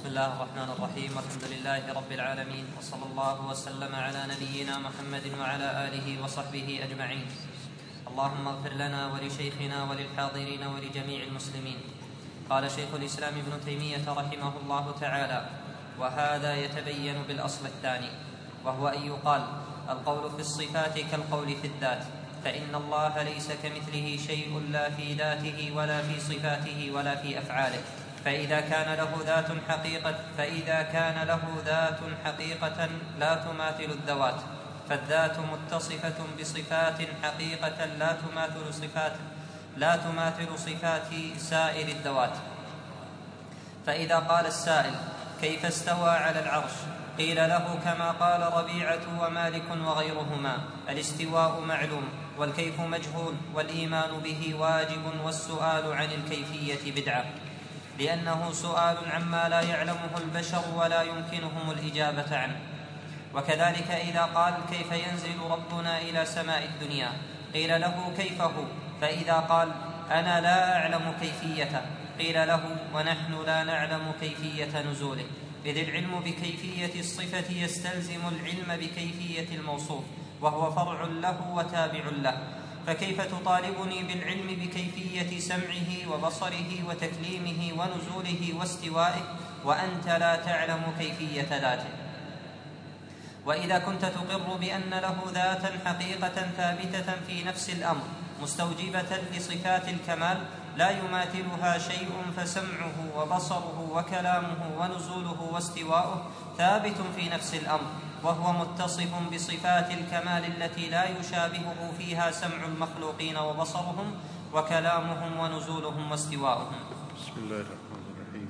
بسم الله الرحمن الرحيم. والحمد لله رب العالمين، وصلى الله وسلم على نبينا محمد وعلى آله وصحبه أجمعين. اللهم اغفر لنا ولشيخنا وللحاضرين ولجميع المسلمين. قال شيخ الإسلام ابن تيمية رحمه الله تعالى: وهذا يتبين بالأصل الثاني، وهو أن يقال: القول في الصفات كالقول في الذات، فإن الله ليس كمثله شيء لا في ذاته ولا في صفاته ولا في أفعاله. فإذا كان له ذات حقيقة لا تماثل الذوات، فالذات متصفة بصفات حقيقة لا تماثل صفات سائر الذوات. فإذا قال السائل: كيف استوى على العرش؟ قيل له كما قال ربيعة ومالك وغيرهما: الاستواء معلوم والكيف مجهول، والإيمان به واجب، والسؤال عن الكيفية بدعة، لأنه سؤال عما لا يعلمه البشر ولا يمكنهم الإجابة عنه. وكذلك إذا قال: كيف ينزل ربنا إلى سماء الدنيا؟ قيل له: كيف هو؟ فإذا قال: أنا لا أعلم كيفيته، قيل له: ونحن لا نعلم كيفية نزوله، إذ العلم بكيفية الصفة يستلزم العلم بكيفية الموصوف، وهو فرع له وتابع له. فكيف تطالبني بالعلم بكيفية سمعه وبصره وتكليمه ونزوله واستوائه وأنت لا تعلم كيفية ذاته؟ وإذا كنت تقر بأن له ذاتا حقيقة ثابتة في نفس الأمر مستوجبة لصفات الكمال لا يماثلها شيء، فسمعه وبصره وكلامه ونزوله واستواؤه ثابت في نفس الأمر، وهو متصف بصفات الكمال التي لا يشابهه فيها سمع المخلوقين وبصرهم وكلامهم ونزولهم واستواؤهم. بسم الله الرحمن الرحيم.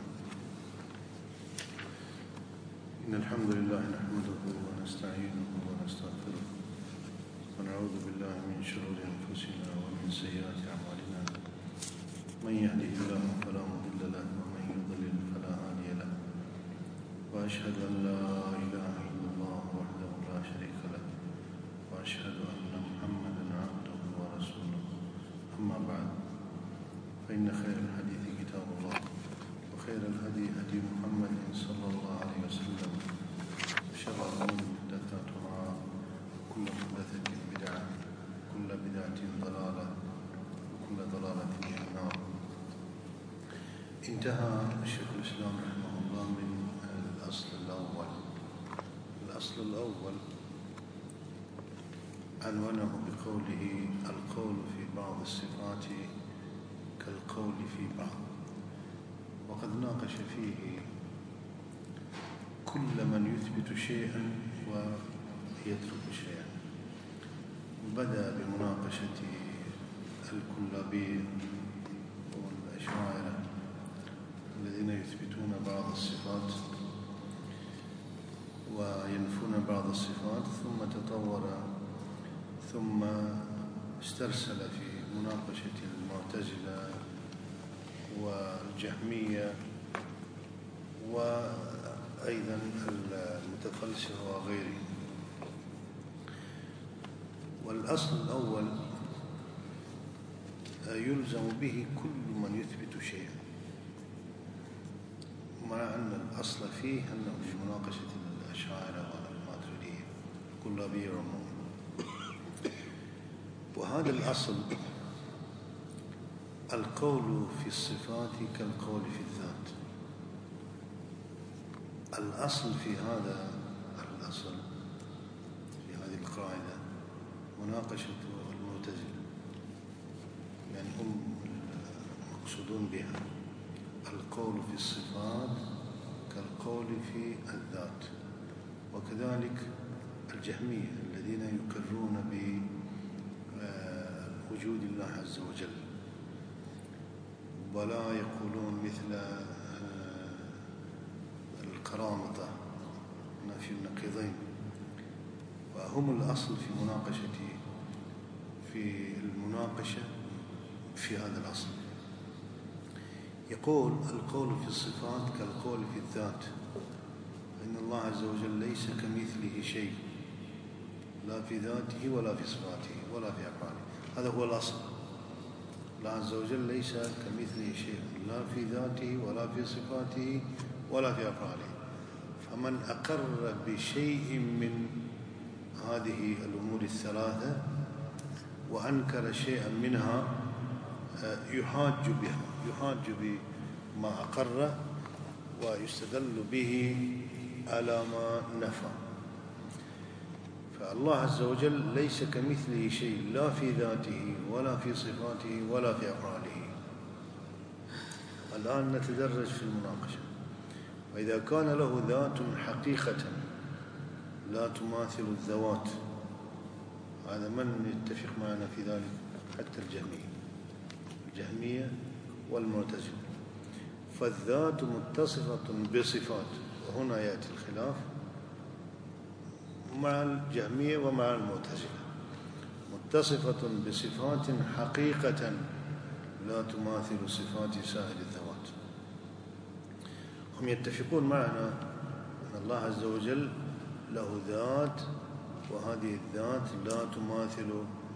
إن الحمد لله نحمده ونستعينه ونستغفره، ونعوذ بالله من شرور أنفسنا ومن سيئات أعمالنا. من يهده الله فلا مضل له، ومن يضلل فلا هادي له. وأشهد أن لا إله إلا الله وحده لا شريك له، وأشهد أن محمدا عبده ورسوله. أما بعد، فإن خير الحديث كتاب الله، وخير الهدي هدي محمد صلى الله عليه وسلم، وشر الأمور محدثاتها، وكل محدثة بدعة، وكل بدعة ضلالة، وكل ضلالة في النار. انتهى شيخ الإسلام رحمه الله من الأصل الأول. الأصل الأول عنوانه بقوله: القول في بعض الصفات كالقول في بعض. وقد ناقش فيه كل من يثبت شيئا ويترك شيئا. بدأ بمناقشة الكلابية والأشاعرة الذين يثبتون بعض الصفات وينفون بعض الصفات، ثم تطور ثم استرسل في مناقشة المعتزلة والجهمية وأيضا المتفلسفة وغيرهم. والأصل الأول يلزم به كل من يثبت شيئا، مع أن الأصل فيه أنه في مناقشة الأشاعرة والماتريدية الكلابية والمؤمنة. وهذا الأصل: القول في الصفات كالقول في الذات. الأصل في هذا الأصل، في هذه القاعدة، مناقشة المعتزلة، يعني هم مقصودون بها القول في الصفات كالقول في الذات. وكذلك الجهمية الذين يقرون بوجود الله عز وجل، ولا يقولون مثل القرامطة نفي النقيضين. وهم الأصل في المناقشة في هذا الأصل. يقول: القول في الصفات كالقول في الذات، فإن الله عز وجل ليس كمثله شيء، لا في ذاته ولا في صفاته ولا في أفعاله. هذا هو الأصل. الله عز وجل ليس كمثله شيء، لا في ذاته ولا في صفاته ولا في أفعاله. فمن أقر بشيء من هذه الأمور الثلاثة وأنكر شيئا منها يحاج بما أقر ويستدل به على ما نفى. فالله عز وجل ليس كمثله شيء، لا في ذاته ولا في صفاته ولا في أفعاله. الآن نتدرج في المناقشة. وإذا كان له ذات حقيقة لا تماثل الذوات، هذا من يتفق معنا في ذلك؟ حتى الجهمية والمعتزلة. فالذات متصفة بصفات، وهنا يأتي الخلاف مع الجهمية ومع المعتزلة. متصفة بصفات حقيقة لا تماثل صفات سائر الذوات. هم يتفقون معنا أن الله عز وجل له ذات، وهذه الذات لا تماثل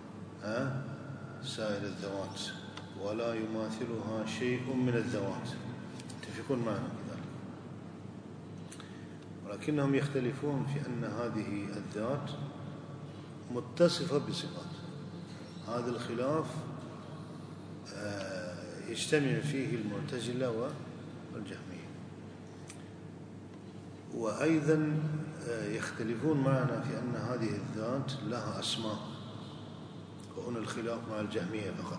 سائر الذوات ولا يماثلها شيء من الذوات. يتفقون معنا في ذلك، ولكنهم يختلفون في أن هذه الذات متصفة بصفات. هذا الخلاف يجتمع فيه المعتزلة والجهمية. وأيضا يختلفون معنا في أن هذه الذات لها أسماء، وهنا الخلاف مع الجهمية فقط.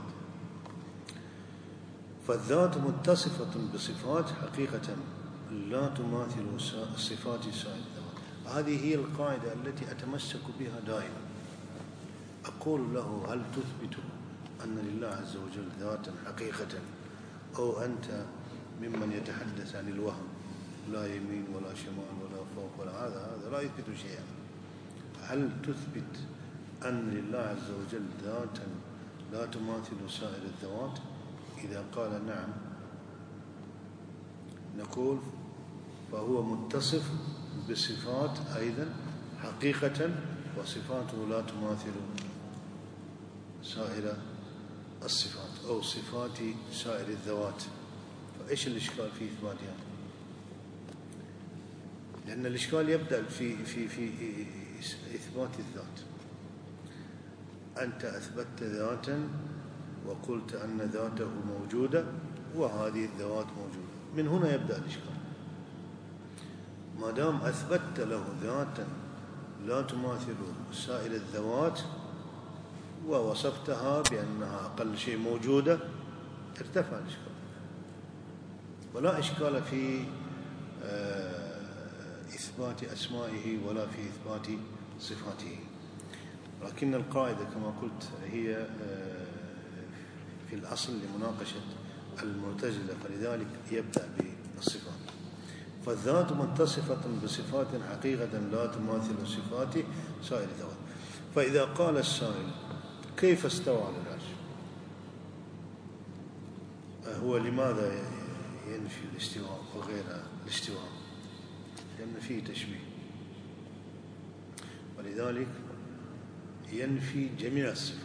فالذات متصفة بصفات حقيقة لا تماثل صفات سائر الذوات. هذه هي القاعدة التي أتمسك بها دائما. أقول له: هل تثبت أن لله عز وجل ذاتا حقيقة، أو أنت ممن يتحدث عن الوهم، لا يمين ولا شمال ولا فوق ولا هذا لا يثبت شيئا. هل تثبت أن لله عز وجل ذاتا لا تماثل سائر الذوات؟ إذا قال نعم، نقول فهو متصف بصفات أيضا حقيقة، وصفاته لا تماثل سائر الصفات أو صفات سائر الذوات. فإيش الإشكال في إثباتها؟ لأن الإشكال يبدأ في إثبات الذات. أنت أثبتت ذاتا وقلت أن ذاته موجودة وهذه الذوات موجودة، من هنا يبدأ الإشكال. ما دام أثبتت له ذاتا لا تماثل سائر الذوات ووصفتها بأنها أقل شيء موجودة، ارتفع الإشكال. ولا إشكال في إثبات أسمائه ولا في إثبات صفاته. لكن القاعدة كما قلت هي في الأصل لمناقشة المعتزلة، فلذلك يبدأ بالصفات. فالذات متصفة بصفات حقيقة لا تماثل صفات سائر الذوات. فإذا قال السائل: كيف استوى على العرش؟ هو لماذا ينفي الاستواء وغير الاستواء؟ لأن فيه تشبيه، ولذلك ينفي جميع الصفات.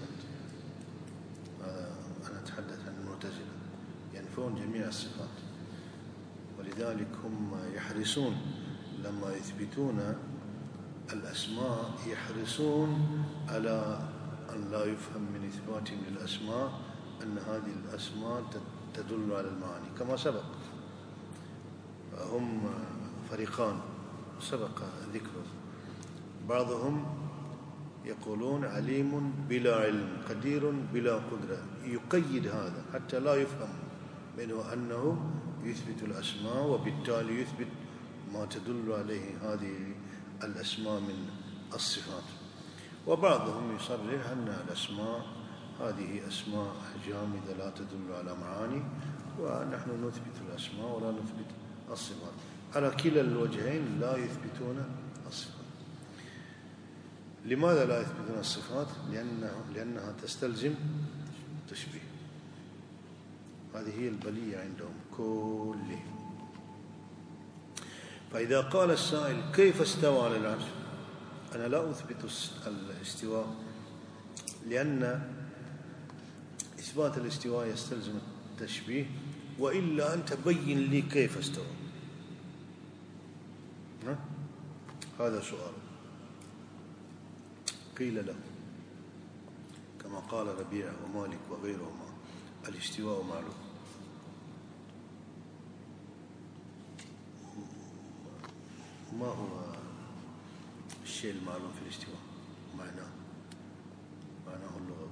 أنا أتحدث عن المعتزلة، ينفون جميع الصفات. ولذلك هم يحرصون لما يثبتون الأسماء، يحرصون على أن لا يفهم من إثباتهم للأسماء أن هذه الأسماء تدل على المعاني كما سبق. هم فريقان سبق ذكره. بعضهم يقولون عليم بلا علم، قدير بلا قدرة، يقيد هذا حتى لا يفهم منه أنه يثبت الأسماء وبالتالي يثبت ما تدل عليه هذه الأسماء من الصفات. وبعضهم يصرح أن الأسماء هذه أسماء جامدة لا تدل على معاني، ونحن نثبت الأسماء ولا نثبت الصفات. على كلا الوجهين لا يثبتون الصفات. لماذا لا يثبتون الصفات؟ لأنها تستلزم تشبيه. هذه هي البلية عندهم كلهم. فإذا قال السائل: كيف استوى على العرش؟ أنا لا أثبت الاستواء، لأن إثبات الاستواء يستلزم التشبيه، وإلا أنت بين لي كيف استوى. هذا سؤال. قيل له كما قال ربيعة ومالك وغيرهما الاستواء معلوم. ما هو الشيء المعلوم في الاستواء؟ معناه اللغوي،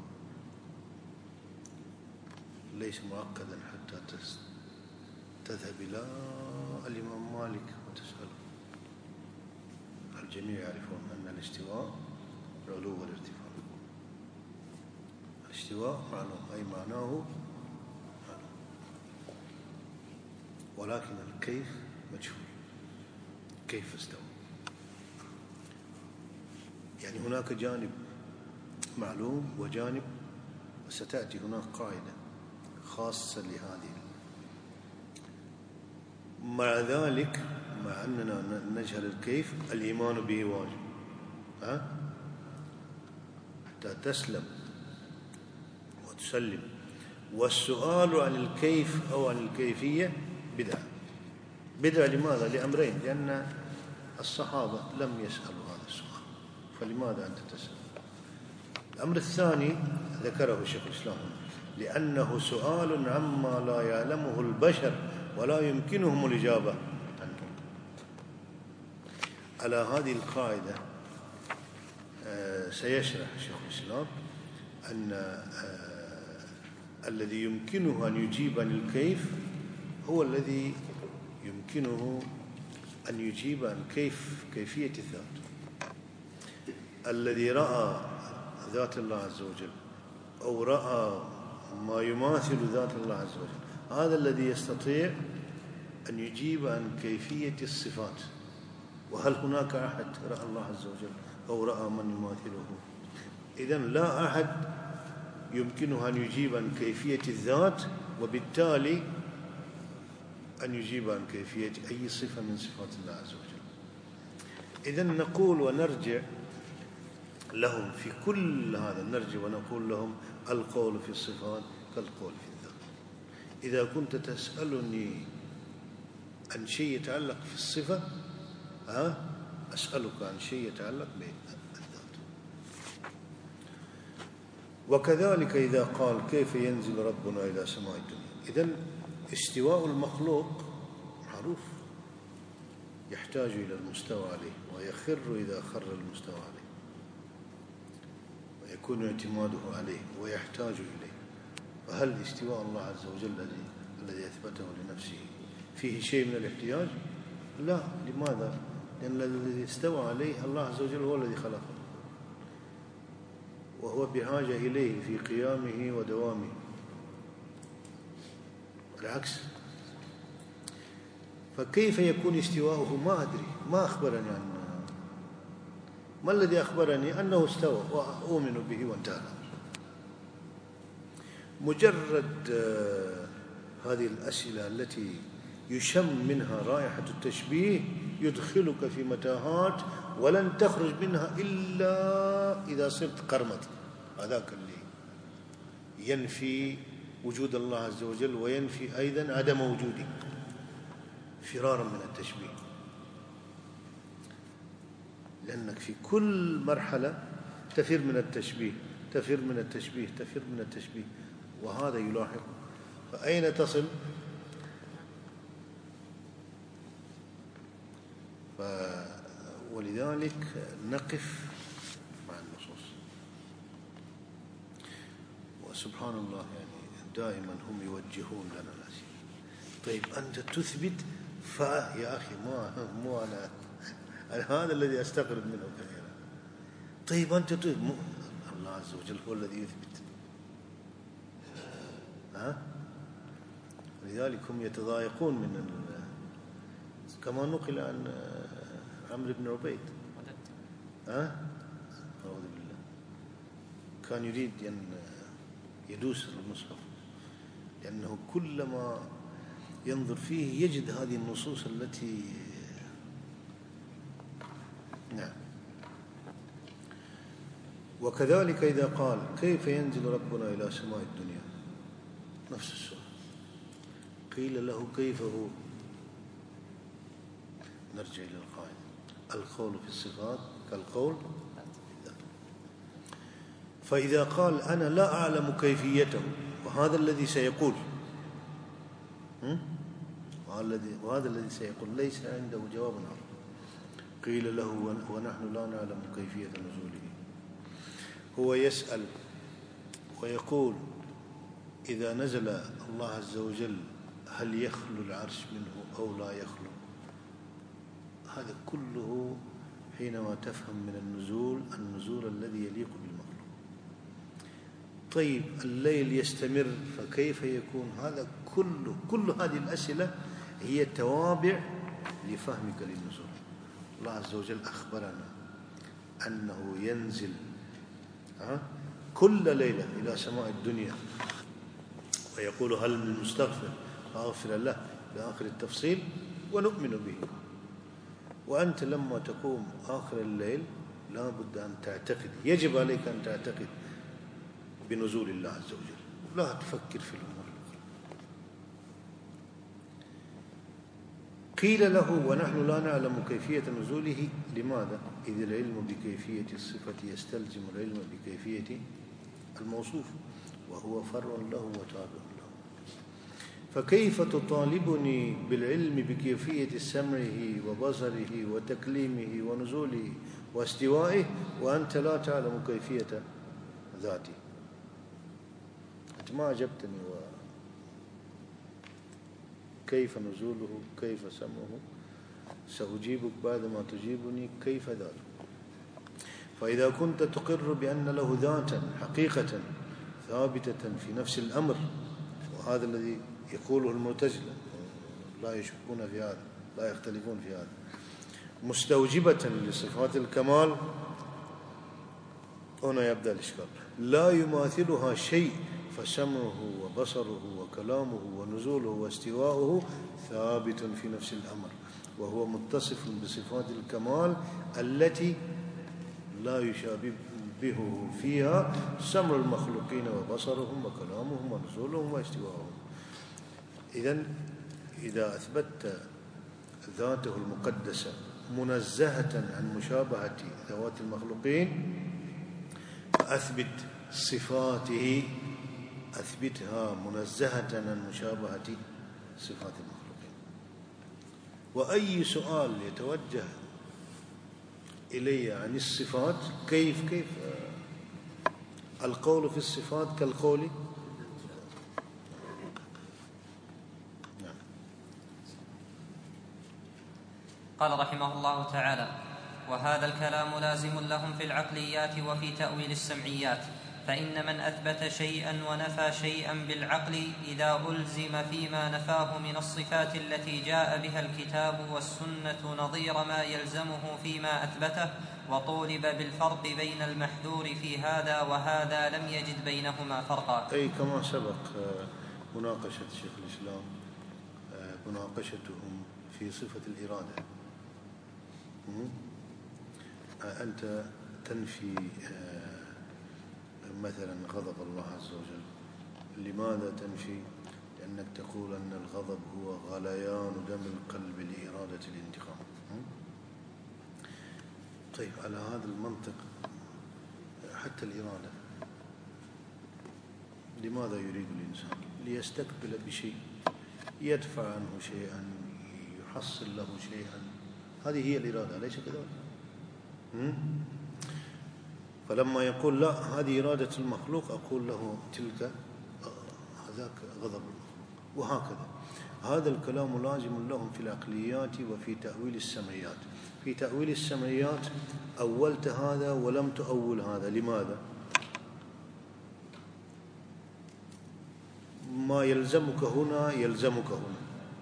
ليس معقدا حتى تذهب إلى الإمام مالك وتسأله. الجميع يعرفون أن الاستواء العلو والارتفاع. الاستواء معلوم، أي معناه معلوم، ولكن الكيف مجهول. كيف استوى؟ يعني هناك جانب معلوم وجانب، وستأتي هناك قاعدة خاصة لهذه. مع ذلك مع أننا نجهل الكيف الإيمان به واجب، حتى تسلم وتسلم. والسؤال عن الكيف أو عن الكيفية بدعة. بدعة لماذا؟ لأمرين: لأن الصحابة لم يسألوا هذا السؤال، فلماذا أنت تسأل؟ الأمر الثاني ذكره شيخ الإسلام، لأنه سؤال عما لا يعلمه البشر ولا يمكنهم الإجابة عنه. على هذه القاعدة سيشرح شيخ الإسلام أن الذي يمكنه أن يجيب عن الكيف هو الذي يمكنه أن يجيب عن كيفية الذات. الذي رأى ذات الله عز وجل أو رأى ما يماثل ذات الله عز وجل، هذا الذي يستطيع أن يجيب عن كيفية الصفات. وهل هناك أحد رأى الله عز وجل أو رأى من يماثله؟ إذن لا أحد يمكنه أن يجيب عن كيفية الذات، وبالتالي أن يجيب عن كيفية أي صفة من صفات الله عز وجل. إذن نقول ونرجع لهم في كل هذا، نرجع ونقول لهم القول في الصفات كالقول في الذات. إذا كنت تسألني عن شيء يتعلق في الصفة، أسألك عن شيء يتعلق بالذات. وكذلك إذا قال كيف ينزل ربنا إلى سماء الدنيا، إذن استواء المخلوق معروف، يحتاج إلى المستوى عليه، ويخر إذا خر المستوى عليه، ويكون اعتماده عليه ويحتاج إليه. فهل استواء الله عز وجل الذي أثبته لنفسه فيه شيء من الاحتياج؟ لا. لماذا؟ لأن الذي استوى عليه الله عز وجل هو الذي خلقه، وهو بحاجة إليه في قيامه ودوامه. بالعكس، فكيف يكون استواءه؟ ما أدري، ما أخبرني عنه. ما الذي أخبرني؟ أنه استوى وأؤمن به وانتهى. مجرد هذه الأسئلة التي يشم منها رائحة التشبيه يدخلك في متاهات ولن تخرج منها إلا إذا صرت قرمط. هذاك اللي ينفي وجود الله عز وجل وينفي أيضا عدم وجوده، فرارا من التشبيه. لأنك في كل مرحلة تفر من التشبيه، تفر من التشبيه، تفر من التشبيه، وهذا يلاحق. فأين تصل؟ ولذلك نقف مع النصوص. وسبحان الله، يعني دائما هم يوجهون لنا الأشياء. طيب أنت تثبت، يا أخي مو أنا هذا الذي أستغرب منه كثيرا. طيب أنت تثبت، الله عز وجل هو الذي يثبت. لذلك هم يتضايقون من كما نقل عن عمرو بن عبيد، أعوذ بالله، كان يريد أن يدوس المصحف، لأنه كلما ينظر فيه يجد هذه النصوص التي نعم. وكذلك إذا قال كيف ينزل ربنا إلى سماء الدنيا، نفس السؤال. قيل له كيف هو؟ نرجع إلى القاعدة. القول في الصفات كالقول. فإذا قال أنا لا أعلم كيفيته، وهذا الذي سيقول، وهذا الذي سيقول ليس عنده جواب آخر، قيل له ونحن لا نعلم كيفية نزوله. هو يسأل ويقول إذا نزل الله عز وجل هل يخلو العرش منه أو لا يخلو؟ هذا كله حينما تفهم من النزول الذي يليق بالمخلوق. طيب الليل يستمر فكيف يكون؟ هذا كل هذه الأسئلة هي توابع لفهمك للنزول. الله عز وجل أخبرنا أنه ينزل كل ليلة إلى سماء الدنيا ويقول هل من مستغفر فأغفر له إلى آخر التفصيل، ونؤمن به. وأنت لما تقوم آخر الليل لا بد أن تعتقد، يجب عليك أن تعتقد بنزول الله عز وجل، لا تفكر في الأمور الأخرى. قيل له ونحن لا نعلم كيفية نزوله. لماذا؟ إذ العلم بكيفية الصفة يستلزم العلم بكيفية الموصوف، وهو فرع له وتابع له. فكيف تطالبني بالعلم بكيفية سمعه وبصره وتكليمه ونزوله واستوائه وأنت لا تعلم كيفية ذاته؟ أنت ما أجبتني. كيف نزوله؟ كيف سمعه؟ سأجيبك بعدما تجيبني كيف ذاته. فإذا كنت تقر بأن له ذاتا حقيقة ثابتة في نفس الأمر، وهذا الذي يقوله المعتزلة لا يشكون في هذا، لا يختلفون في هذا، مستوجبة لصفات الكمال، هنا يبدأ الإشكال. لا يماثلها شيء، فسمعه وبصره وكلامه ونزوله واستواؤه ثابت في نفس الأمر، وهو متصف بصفات الكمال التي لا يشابهه فيها سمع المخلوقين وبصرهم وكلامهم ونزولهم واستواؤهم. إذا أثبتت ذاته المقدسة منزهة عن مشابهة ذوات المخلوقين، فأثبت صفاته أثبتها منزهة عن مشابهة صفات المخلوقين. وأي سؤال يتوجه إلي عن الصفات، كيف القول في الصفات كالقول. قال رحمه الله تعالى: وهذا الكلام لازم لهم في العقليات وفي تأويل السمعيات. فإن من أثبت شيئا ونفى شيئا بالعقل إذا ألزم فيما نفاه من الصفات التي جاء بها الكتاب والسنة نظير ما يلزمه فيما أثبته، وطولب بالفرق بين المحذور في هذا وهذا لم يجد بينهما فرقا. أي كما سبق مناقشة شيخ الإسلام، مناقشتهم في صفة الإرادة. أنت تنفي مثلا غضب الله عز وجل. لماذا تنفي؟ لأنك تقول أن الغضب هو غليان دم القلب لإرادة الانتقام. طيب على هذا المنطق حتى الإرادة لماذا يريد الإنسان؟ ليستقبل بشيء، يدفع عنه شيئا، يحصل له شيئا. هذه هي الإرادة، ليس كذلك؟ فلما يقول لا هذه إرادة المخلوق، أقول له تلك هذاك غضب المخلوق، وهكذا. هذا الكلام لازم لهم في العقليات وفي تأويل السمعيات. في تأويل السمعيات أولت هذا ولم تؤول هذا. لماذا؟ ما يلزمك هنا يلزمك هنا.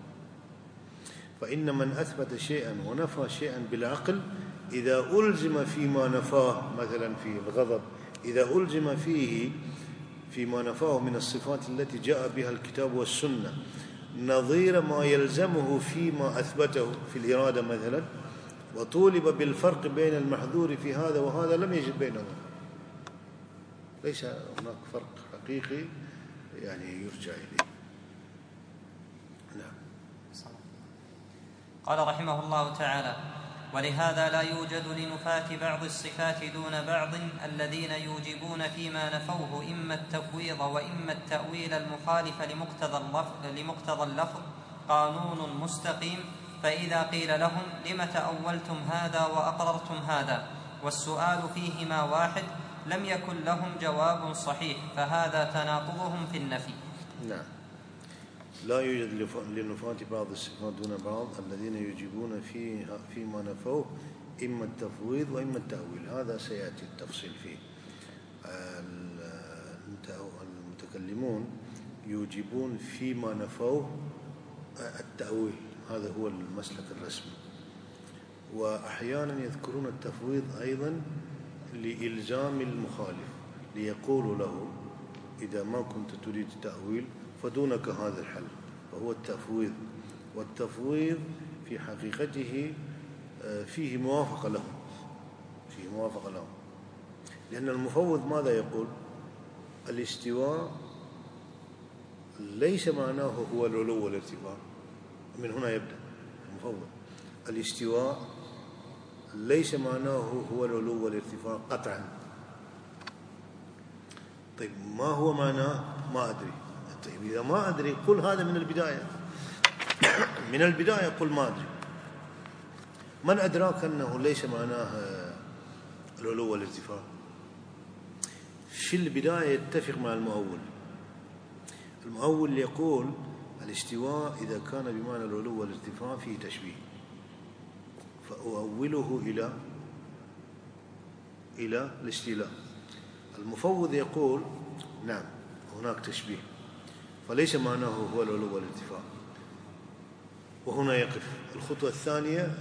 فإن من أثبت شيئا ونفى شيئا بالعقل، إذا ألزم فيما نفاه مثلا في الغضب، إذا ألزم فيه فيما نفاه من الصفات التي جاء بها الكتاب والسنة نظير ما يلزمه فيما أثبته في الإرادة مثلا، وطولب بالفرق بين المحذور في هذا وهذا، لم يجد بينهما. ليس هناك فرق حقيقي يعني يرجع إليه. نعم. قال رحمه الله تعالى: ولهذا لا يوجد لنفاة بعض الصفات دون بعض الذين يوجبون فيما نفوه إما التفويض وإما التأويل المخالف لمقتضى اللفظ قانون مستقيم. فإذا قيل لهم: لم تأولتم هذا وأقررتم هذا والسؤال فيهما واحد، لم يكن لهم جواب صحيح، فهذا تناقضهم في النفي. نعم، لا يوجد لنفاة بعض الصفات دون بعض الذين يجيبون فيما نفوه إما التفويض وإما التأويل. هذا سيأتي التفصيل فيه. المتكلمون يجيبون فيما نفوه التأويل، هذا هو المسلك الرسمي، وأحيانا يذكرون التفويض أيضا لإلزام المخالف، ليقولوا له: إذا ما كنت تريد التأويل فدونك هذا الحل، وهو التفويض. والتفويض في حقيقته فيه موافقة لهم، لأن المفوض ماذا يقول؟ الاستواء ليس معناه هو العلو والارتفاع. من هنا يبدأ المفوض. الاستواء ليس معناه هو العلو والارتفاع قطعا. طيب ما هو معناه؟ ما أدري. طيب إذا ما أدري قل هذا من البداية. من البداية قل ما أدري. من أدراك أنه ليس معناه العلو والارتفاع؟ في البداية يتفق مع المؤول. المؤول يقول الاستواء إذا كان بمعنى العلو والارتفاع فيه تشبيه، فأؤوله إلى الاستيلاء. المفوض يقول نعم هناك تشبيه، فليس معناه هو العلو والارتفاع، وهنا يقف. الخطوة الثانية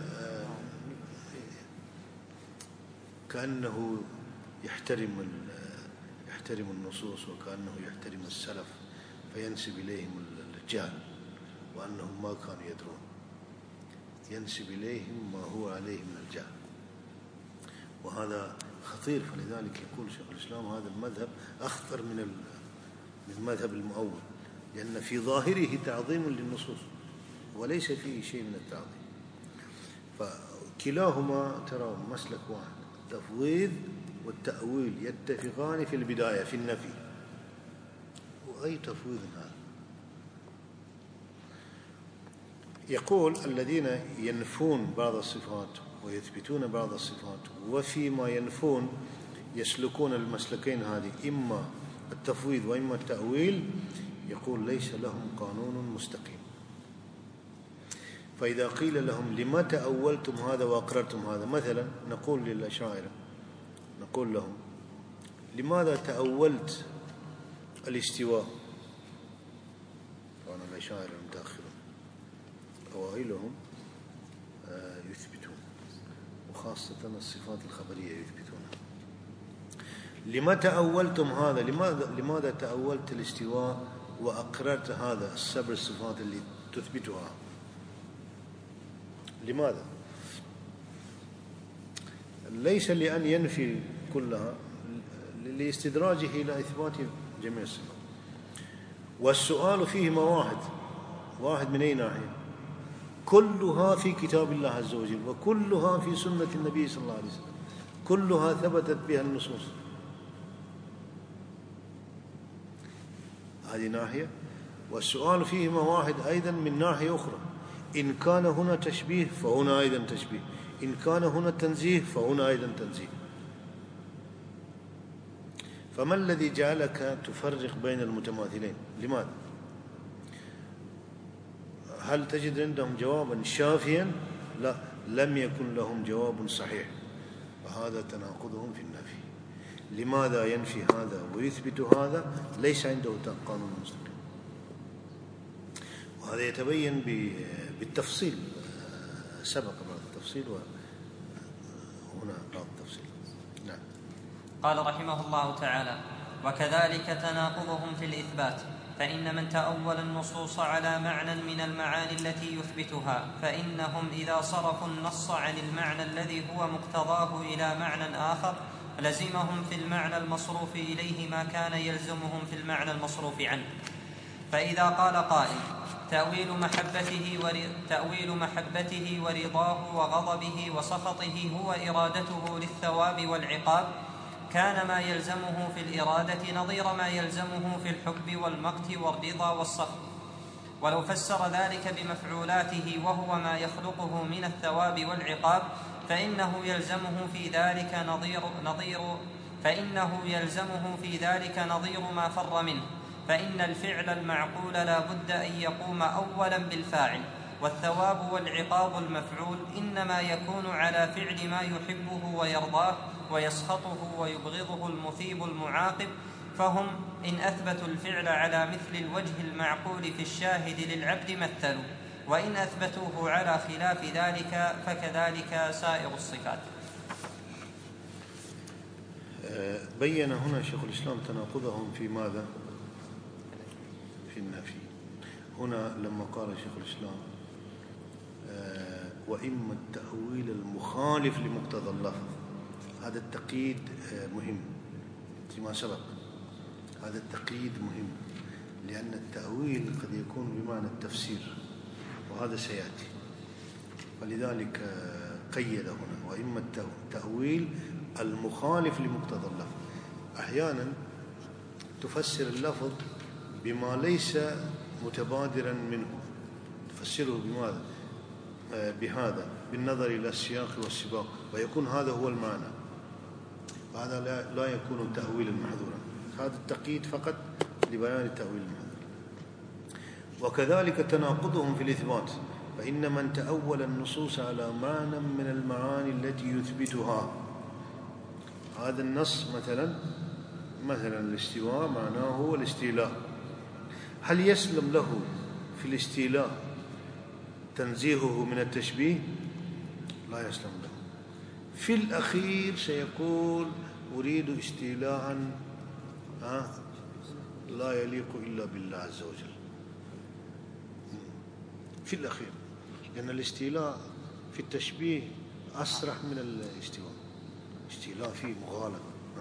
كأنه يحترم النصوص، وكأنه يحترم السلف، فينسب إليهم الجهل وأنهم ما كانوا يدرون، ينسب إليهم ما هو عليه من الجهل، وهذا خطير. فلذلك يقول شيخ الإسلام هذا المذهب أخطر من مذهب المؤول، لأن في ظاهره تعظيم للنصوص وليس فيه شيء من التعظيم. فكلاهما ترى مسلك واحد، التفويض والتأويل يتفقان في البداية في النفي. وأي تفويض هذا؟ يقول الذين ينفون بعض الصفات ويثبتون بعض الصفات، وفيما ينفون يسلكون المسلكين هذه، إما التفويض وإما التأويل، يقول ليس لهم قانون مستقيم. فإذا قيل لهم: لما تأولتم هذا وأقررتم هذا؟ مثلا نقول للأشاعرة، نقول لهم: لماذا تأولت الاستواء؟ طبعا الأشاعرة المتأخرون أوائلهم يثبتون، وخاصة الصفات الخبرية يثبتونها. لما تأولتم هذا؟ لماذا تأولت الاستواء وأقررت هذا السبع الصفات اللي تثبتها؟ لماذا؟ ليس لأن ينفي كلها، لاستدراجه إلى إثبات جميع الصفات. والسؤال فيهما واحد من أي ناحية؟ كلها في كتاب الله عز وجل، وكلها في سنة النبي صلى الله عليه وسلم، كلها ثبتت بها النصوص. هذه ناحية. والسؤال فيهما واحد أيضا من ناحية أخرى، إن كان هنا تشبيه فهنا أيضا تشبيه، إن كان هنا تنزيه فهنا أيضا تنزيه. فما الذي جعلك تفرق بين المتماثلين؟ لماذا؟ هل تجد عندهم جوابا شافيا؟ لا، لم يكن لهم جواب صحيح، وهذا تناقضهم في النفي. لماذا ينفي هذا ويثبت هذا؟ ليس عنده قانون مستقيم. وهذا يتبين بالتفصيل، سبق بعض التفصيل وهنا بعض التفصيل. نعم. قال رحمه الله تعالى: وكذلك تناقضهم في الإثبات، فإن من تأول النصوص على معنى من المعاني التي يثبتها، فإنهم إذا صرفوا النص عن المعنى الذي هو مقتضاه إلى معنى آخر، لزمهم في المعنى المصروف إليه ما كان يلزمهم في المعنى المصروف عنه. فإذا قال قائل: تأويل محبته ورضاه وغضبه وسخطه هو إرادته للثواب والعقاب، كان ما يلزمه في الإرادة نظير ما يلزمه في الحب والمقت والرضا والسخط. ولو فسر ذلك بمفعولاته وهو ما يخلقه من الثواب والعقاب فإنه يلزمه في ذلك نظير ما فر منه، فإن الفعل المعقول لا بد أن يقوم أولا بالفاعل، والثواب والعقاب المفعول إنما يكون على فعل ما يحبه ويرضاه ويسخطه ويبغضه المثيب المعاقب. فهم إن أثبتوا الفعل على مثل الوجه المعقول في الشاهد للعبد مثلوا، وإن أثبتوه على خلاف ذلك فكذلك سائر الصفات. بين هنا شيخ الإسلام تناقضهم في ماذا؟ في النفي. هنا لما قال شيخ الإسلام وإما التأويل المخالف لمقتضى اللفظ، هذا التقييد مهم فيما سبق، هذا التقييد مهم، لأن التأويل قد يكون بمعنى التفسير وهذا سيأتي، فلذلك قيد هنا وإما التأويل المخالف لمقتضى اللفظ. أحيانا تفسر اللفظ بما ليس متبادرا منه، تفسره بماذا؟ بهذا بالنظر إلى السياق والسباق، ويكون هذا هو المعنى، وهذا لا يكون تأويلا محظورا. هذا التقييد فقط لبيان التأويل المحظور. وكذلك تناقضهم في الإثبات، فإن من تأول النصوص على معنى من المعاني التي يثبتها، هذا النص مثلا الاستواء معناه هو الاستيلاء، هل يسلم له في الاستيلاء تنزيهه من التشبيه؟ لا يسلم له. في الأخير سيقول أريد استيلاء لا يليق إلا بالله عز وجل في الأخير، لأن الاستيلاء في التشبيه أسرح من الاستواء. استيلاء فيه مغالبة.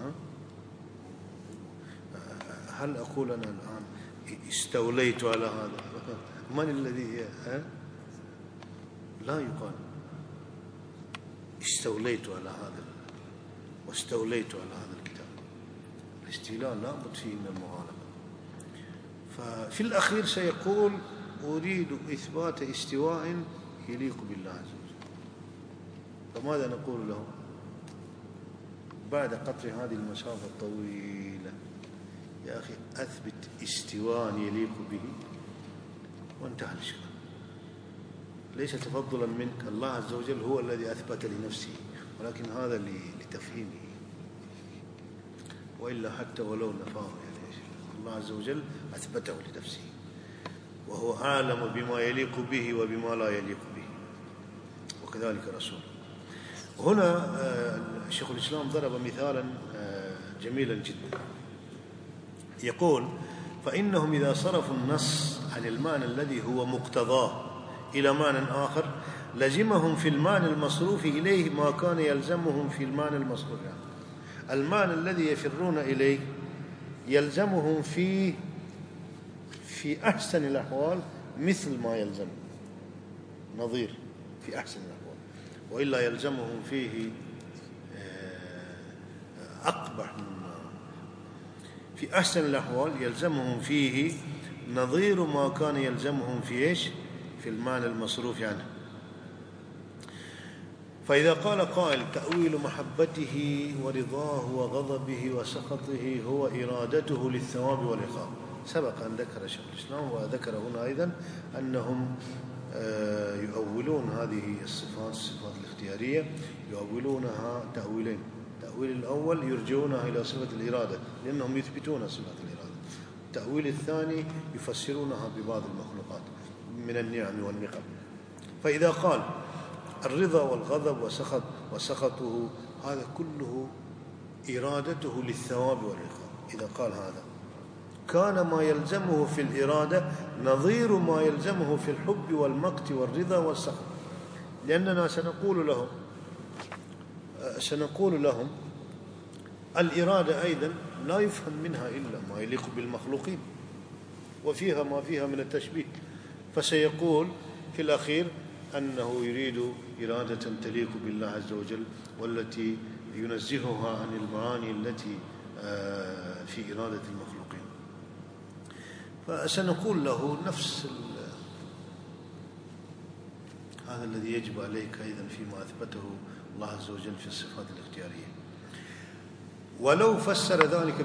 هل أقول أنا الآن استوليت على هذا؟ من الذي لا يقال استوليت على هذا واستوليت على هذا الكتاب. الاستيلاء لا بد فيه من المغالبة. ففي الأخير سيقول أريد إثبات استواء يليق بالله عز وجل. فماذا نقول له بعد قطع هذه المسافة الطويلة؟ يا أخي أثبت استواء يليق به وانتهى الإشكال. ليس تفضلا منك، الله عز وجل هو الذي أثبت لنفسه، ولكن هذا لتفهيمه، وإلا حتى ولو نفاه يعني الله عز وجل أثبته لنفسه، وهو أعلم بما يليق به وبما لا يليق به، وكذلك رسوله. هنا شيخ الإسلام ضرب مثالا جميلا جدا، يقول فإنهم إذا صرفوا النص عن المعنى الذي هو مقتضاه إلى معنى آخر لزمهم في المعنى المصروف إليه ما كان يلزمهم في المعنى المصروف يعني. المعنى الذي يفرون إليه يلزمهم في أحسن الأحوال مثل ما يلزم، نظير في أحسن الأحوال، وإلا يلزمهم فيه أقبح من في أحسن الأحوال يلزمهم فيه نظير ما كان يلزمهم في إيش؟ في المعنى المصروف يعني. فإذا قال قائل تأويل محبته ورضاه وغضبه وسخطه هو إرادته للثواب والعقاب، سبق أن ذكر شيخ الإسلام وذكر هنا أيضا أنهم يؤولون هذه الصفات الاختيارية، يؤولونها تأويلين. التأويل الأول يرجعونها إلى صفة الإرادة لأنهم يثبتون صفة الإرادة، التأويل الثاني يفسرونها ببعض المخلوقات من النعم والنقم. فإذا قال الرضا والغضب وسخطه هذا كله إرادته للثواب والعقاب، إذا قال هذا كان ما يلزمه في الإرادة نظير ما يلزمه في الحب والمقت والرضا والسخط، لأننا سنقول لهم الإرادة أيضا لا يفهم منها إلا ما يليق بالمخلوقين، وفيها ما فيها من التشبيه، فسيقول في الأخير أنه يريد إرادة تليق بالله عز وجل، والتي ينزهها عن المعاني التي في إرادة المخلوقين. فسنقول له نفس هذا الذي يجب عليك أيضا فيما أثبته الله عز وجل في الصفات الاختيارية. ولو فسر ذلك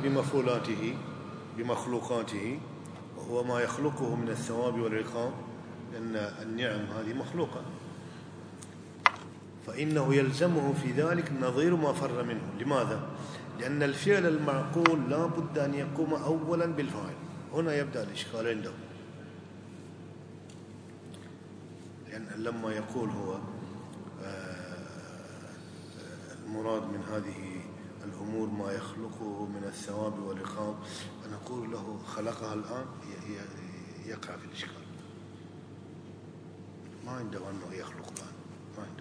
بمخلوقاته، وهو ما يخلقه من الثواب والعقاب، لأن النعم هذه مخلوقة، فإنه يلزمه في ذلك نظير ما فر منه. لماذا؟ لأن الفعل المعقول لا بد أن يقوم أولا بالفاعل. هنا يبدأ الإشكال عنده، لأن لما يقول هو المراد من هذه الأمور ما يخلقه من الثواب والعقاب، فنقول له خلقها الآن، يقع في الإشكال. ما عنده أنه يخلق الآن، ما عنده.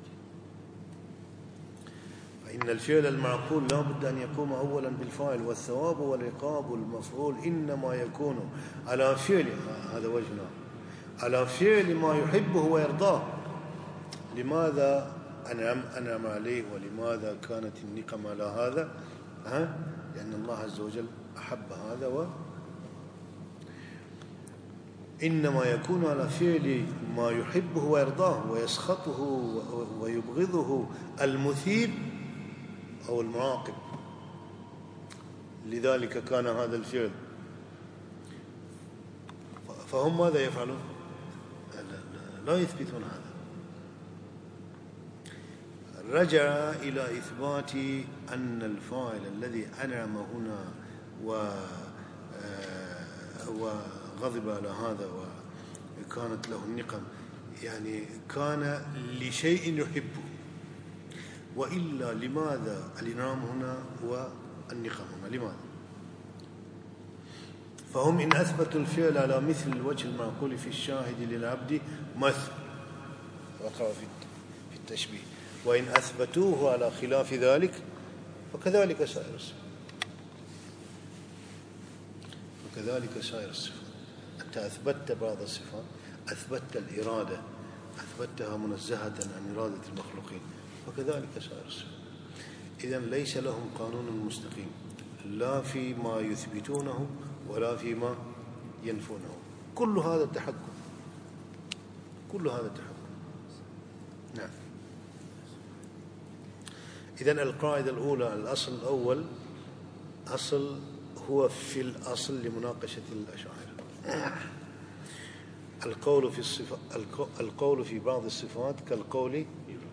فإن الفعل المعقول لا بد أن يقوم أولا بالفاعل، والثواب والعقاب والمفعول إنما يكون على فعل، هذا وجهنا، على فعل ما يحبه ويرضاه. لماذا أنعم عليه، ولماذا كانت النقم على هذا؟ لأن الله عز وجل أحب هذا، إنما يكون على فعل ما يحبه ويرضاه، ويسخطه ويبغضه المثيب أو المعاقب. لذلك كان هذا الفعل. فهم ماذا يفعلون؟ لا يثبتون هذا. رجع إلى إثبات أن الفاعل الذي أنعم هنا وغضب على هذا وكانت له النقم، يعني كان لشيء يحبه، وإلا لماذا الإنعام هنا والنقم هنا؟ لماذا؟ فهم إن أثبتوا الفعل على مثل الوجه المعقول في الشاهد للعبد مثل، وقع في التشبيه، وإن أثبتوه على خلاف ذلك فكذلك سائر الصفات. أنت أثبتت بعض الصفات، أثبتت الإرادة، أثبتها منزهة عن إرادة المخلوقين، فكذلك سائر الصفات. إذن ليس لهم قانون مستقيم، لا فيما يثبتونه ولا فيما ينفونه. كل هذا التحكم. نعم. إذن القاعدة الأولى، الأصل الأول، أصل هو في الأصل لمناقشة الأشاعرة. القول في بعض الصفات كالقول.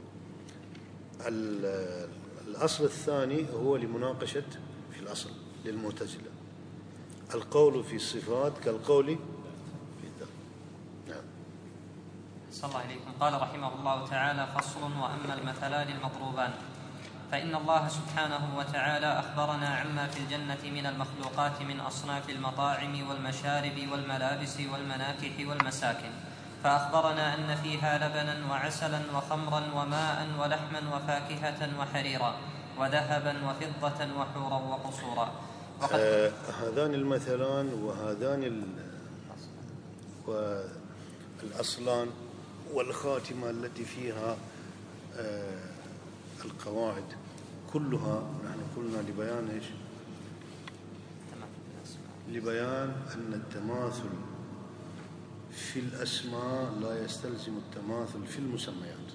الأصل الثاني هو لمناقشة في الأصل للمعتزلة. القول في الصفات كالقول في الذات. نعم. صلى الله عليكم. قال رحمه الله تعالى: فصل. وأما المثلان المضروبان فإن الله سبحانه وتعالى أخبرنا عما في الجنة من المخلوقات من أصناف المطاعم والمشارب والملابس والمناكح والمساكن، فأخبرنا أن فيها لبنا وعسلا وخمرا وماء ولحما وفاكهة وحريرا وذهبا وفضة وحورا وقصورا. هذان المثلان وهذان الأصلان والخاتمة التي فيها القواعد كلها، نحن قلنا لبيان إيش؟ لبيان أن التماثل في الأسماء لا يستلزم التماثل في المسميات.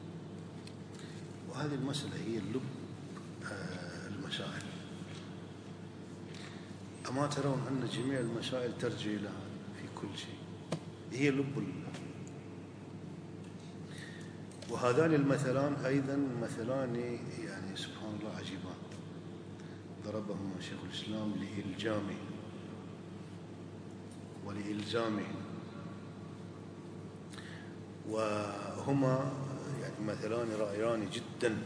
وهذه المسألة هي اللب المسائل. أما ترون أن جميع المسائل ترجع إلى في كل شيء، هي لب. وهذان المثلان أيضا مثلان يعني سبحان الله عجيبان، ضربهما شيخ الإسلام ولإلزامه، وهما يعني مثلان رائعان جدا.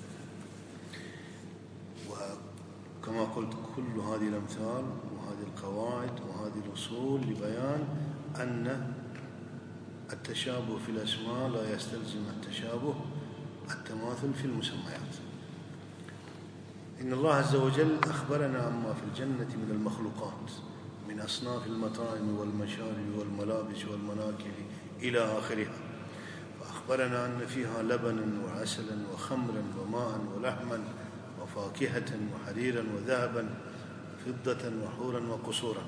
وكما قلت كل هذه الأمثال وهذه القواعد وهذه الأصول لبيان أن التشابه في الأسماء لا يستلزم التماثل في المسميات. إن الله عز وجل أخبرنا عما في الجنة من المخلوقات من أصناف المطاعم والمشارب والملابس والمناكل إلى آخرها، فأخبرنا أن فيها لبنا وعسلا وخمرا وماء ولحما وفاكهة وحريرا وذهبا وفضة وحورا وقصورا.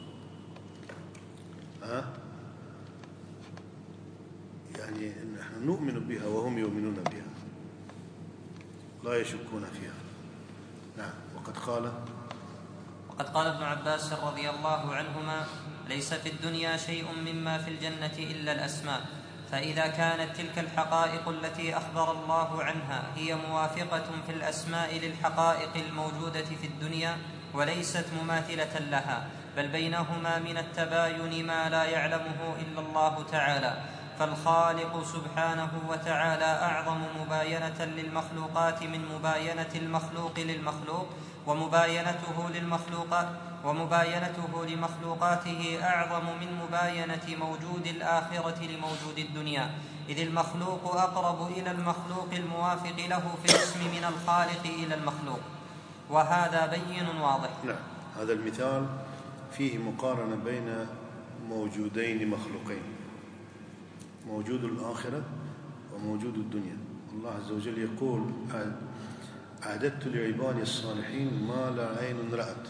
يعني نحن نؤمن بها وهم يؤمنون بها، لا يشكون فيها. نعم. وقد قال ابن عباس رضي الله عنهما: ليس في الدنيا شيء مما في الجنة إلا الأسماء، فإذا كانت تلك الحقائق التي أخبر الله عنها هي موافقة في الأسماء للحقائق الموجودة في الدنيا وليست مماثلة لها، بل بينهما من التباين ما لا يعلمه إلا الله تعالى، فالخالق سبحانه وتعالى أعظم مباينة للمخلوقات من مباينة المخلوق للمخلوق، ومباينته لمخلوقاته أعظم من مباينة موجود الآخرة لموجود الدنيا، إذ المخلوق أقرب إلى المخلوق الموافق له في الاسم من الخالق إلى المخلوق، وهذا بين واضح. نعم. هذا المثال فيه مقارنة بين موجودين مخلوقين، موجود الآخرة وموجود الدنيا. الله عز وجل يقول: أعددت لعبادي الصالحين ما لا عين رأت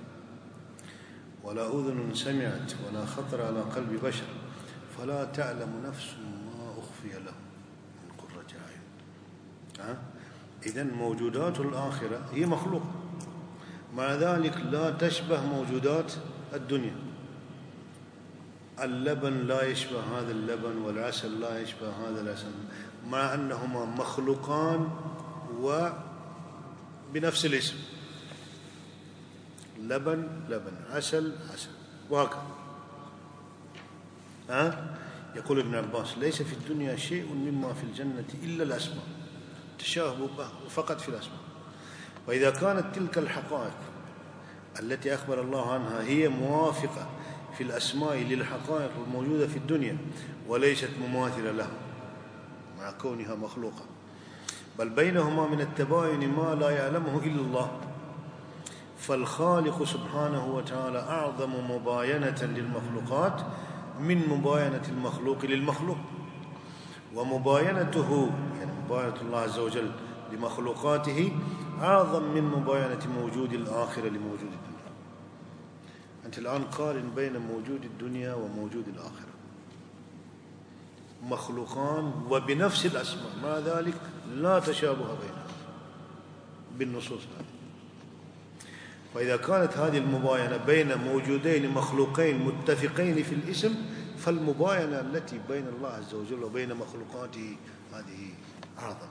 ولا أذن سمعت ولا خطر على قلب بشر فلا تعلم نفس ما أخفي له من قرة أعين. إذن موجودات الآخرة هي مخلوقة، مع ذلك لا تشبه موجودات الدنيا. اللبن لا يشبه هذا اللبن، والعسل لا يشبه هذا العسل، مع أنهما مخلوقان وبنفس الاسم. لبن لبن، عسل عسل، وهكذا. يقول ابن عباس: ليس في الدنيا شيء مما في الجنة إلا الأسماء، تشابه فقط في الأسماء. وإذا كانت تلك الحقائق التي أخبر الله عنها هي موافقة في الأسماء للحقائق الموجودة في الدنيا وليست مماثلة لها مع كونها مخلوقة، بل بينهما من التباين ما لا يعلمه إلا الله، فالخالق سبحانه وتعالى أعظم مباينة للمخلوقات من مباينة المخلوق للمخلوق، ومباينته يعني مباينة الله عز وجل لمخلوقاته أعظم من مباينة موجود الآخرة لموجود الدنيا. أنت الآن قارن بين موجود الدنيا وموجود الآخرة، مخلوقان وبنفس الأسماء، مع ذلك لا تشابه بينهم بالنصوص هذه. فإذا كانت هذه المباينة بين موجودين مخلوقين متفقين في الاسم، فالمباينة التي بين الله عز وجل وبين مخلوقاته هذه أعظم،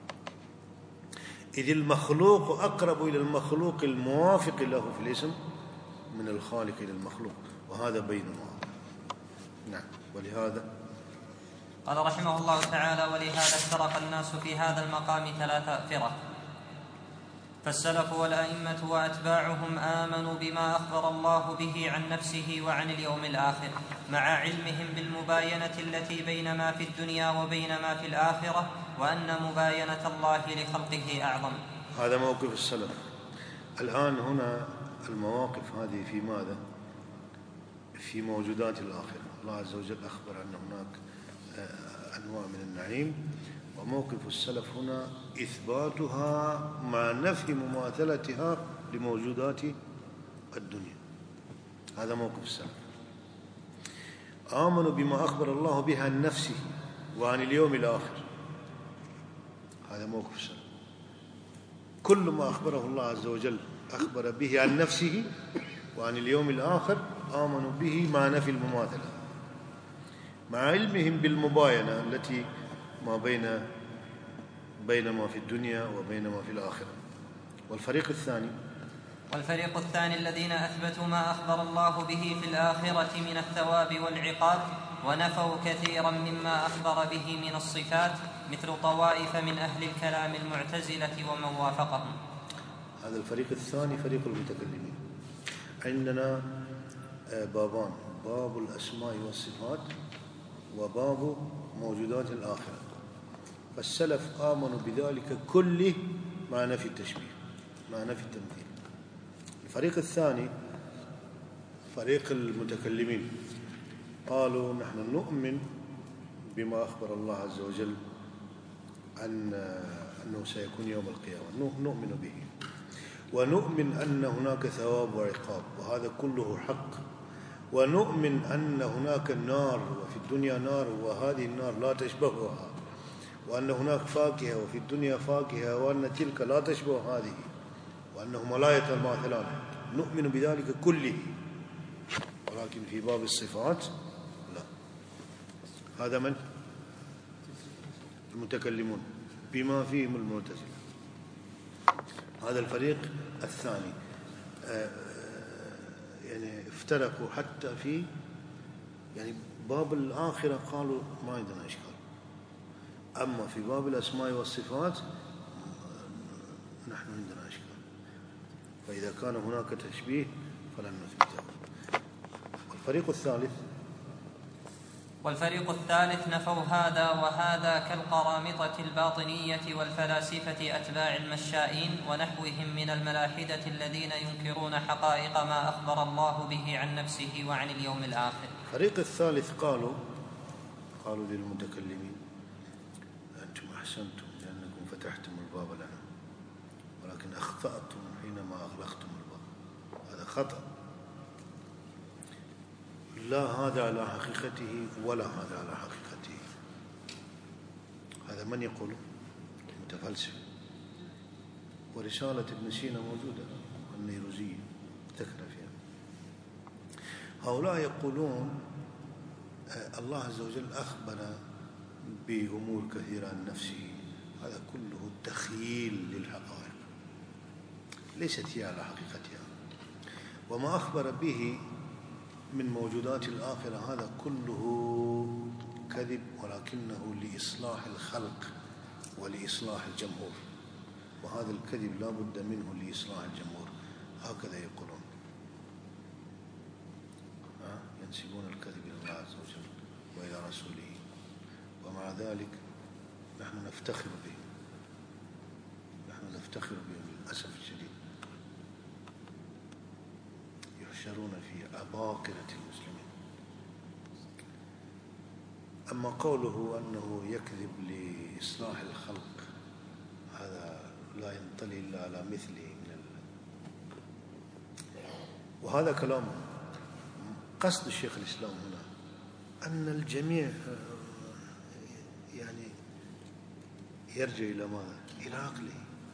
إذ المخلوق أقرب إلى المخلوق الموافق له في الاسم من الخالق إلى المخلوق، وهذا بين واضح. نعم. ولهذا قال رحمه الله تعالى: ولهذا افترق الناس في هذا المقام 3 فرق، فالسلف والأئمة وأتباعهم آمنوا بما أخبر الله به عن نفسه وعن اليوم الآخر، مع علمهم بالمباينة التي بين ما في الدنيا وبين ما في الآخرة، وأن مباينة الله لخلقه أعظم. هذا موقف السلف. الآن هنا المواقف هذه في ماذا؟ في موجودات الآخرة. الله عز وجل أخبر أن هناك أنواع من النعيم، وموقف السلف هنا إثباتها مع نفي مماثلتها لموجودات الدنيا. هذا موقف السلف. آمنوا بما أخبر الله به عن نفسه وعن اليوم الآخر، هذا موقف السلف. كل ما أخبره الله عز وجل أخبر به عن نفسه وعن اليوم الآخر آمنوا به مع نفي المماثلة، مع علمهم بالمباينة التي ما بين ما في الدنيا وبين ما في الآخرة. والفريق الثاني الذين أثبتوا ما أخبر الله به في الآخرة من الثواب والعقاب، ونفوا كثيرا مما أخبر به من الصفات، مثل طوائف من أهل الكلام المعتزلة ومن وافقهم. هذا الفريق الثاني فريق المتكلمين. عندنا بابان: باب الأسماء والصفات وباب موجودات الآخرة. فالسلف آمنوا بذلك كله مع نفي التشبيه، مع نفي التمثيل. الفريق الثاني فريق المتكلمين قالوا نحن نؤمن بما أخبر الله عز وجل أنه سيكون يوم القيامة، نؤمن به، ونؤمن أن هناك ثواب وعقاب، وهذا كله حق، ونؤمن أن هناك نار وفي الدنيا نار وهذه النار لا تشبهها، وأن هناك فاكهة وفي الدنيا فاكهة وأن تلك لا تشبه هذه، وأنهما لا يتماثلان، نؤمن بذلك كله. ولكن في باب الصفات لا. هذا من؟ المتكلمون بما فيهم المعتزلة. هذا الفريق الثاني يعني افترقوا حتى في يعني باب الآخرة قالوا ما عندنا إشكال، أما في باب الأسماء والصفات نحن عندنا إشكال، فإذا كان هناك تشبيه فلن نثبته. والفريق الثالث نفوا هذا وهذا كالقرامطة الباطنية والفلاسفة أتباع المشائين ونحوهم من الملاحدة الذين ينكرون حقائق ما أخبر الله به عن نفسه وعن اليوم الآخر. الفريق الثالث قالوا للمتكلمين أنتم أحسنتم لأنكم فتحتم الباب لنا، ولكن أخطأتم حينما أغلقتم الباب، هذا خطأ، لا هذا على حقيقته ولا هذا على حقيقته. هذا من يقول؟ متفلسف. ورسالة ابن سينا موجودة النيروزية ذكر فيها. هؤلاء يقولون الله عز وجل أخبر بأمور كثيرة عن نفسه، هذا كله تخيل للحقائق ليست هي على حقيقتها، وما أخبر به من موجودات الآخرة هذا كله كذب، ولكنه لإصلاح الخلق ولإصلاح الجمهور، وهذا الكذب لا بد منه لإصلاح الجمهور. هكذا يقولون، ينسبون الكذب إلى الله عز وجل وإلى رسوله، ومع ذلك نحن نفتخر بهم للأسف الشديد، يحشرون في عباقرة المسلمين. أما قوله أنه يكذب لإصلاح الخلق هذا لا ينطلي إلا على مثله وهذا كلامه. قصد الشيخ الإسلام هنا أن الجميع يعني يرجع إلى ماذا؟ إلى عقله.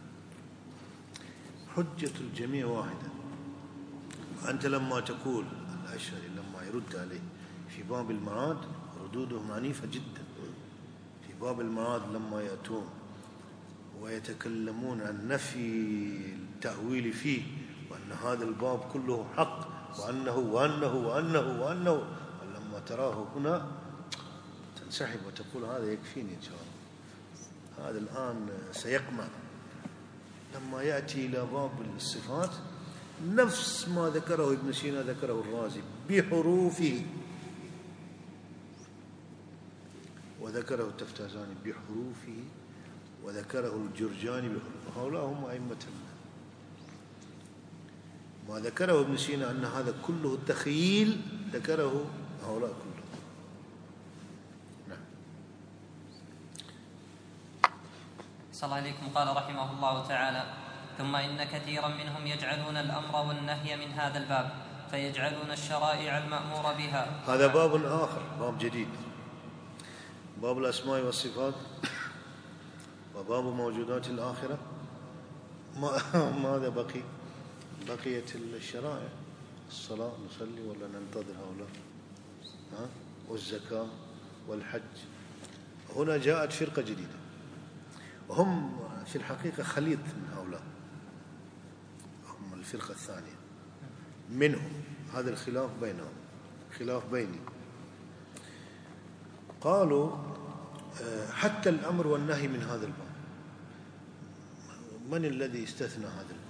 حجة الجميع واحدة. أنت لما تقول الأشعري لما يرد عليه في باب المعاد ردودهم عنيفة جدا. في باب المعاد لما يأتون ويتكلمون عن نفي التأويل فيه وأن هذا الباب كله حق وأنه وأنه وأنه وأنه، لما تراه هنا تنسحب وتقول هذا يكفيني إن شاء الله، هذا الآن سيقمع. لما يأتي إلى باب الصفات نفس ما ذكره ابن سينا ذكره الرازي بحروفه، وذكره التفتازاني بحروفه، وذكره الجرجاني بحروفه. هؤلاء هم أئمة. ما ذكره ابن سينا أن هذا كله تخيل ذكره هؤلاء كلهم. نعم. صلى الله عليكم. قال رحمه الله تعالى: ثم إن كثيرا منهم يجعلون الأمر والنهي من هذا الباب، فيجعلون الشرائع المأمور بها. هذا باب آخر، باب جديد، باب الأسماء والصفات وباب موجودات الآخرة. ماذا بقي؟ بقيت الشرائع، الصلاة نصلي ولا ننتظر هؤلاء، والزكاة والحج. هنا جاءت فرقة جديدة وهم في الحقيقة خليط من هؤلاء، هم الفرقة الثانية منهم. هذا الخلاف بينهم خلاف بيني. قالوا حتى الأمر والنهي من هذا الباب. من الذي استثنى هذا الباب؟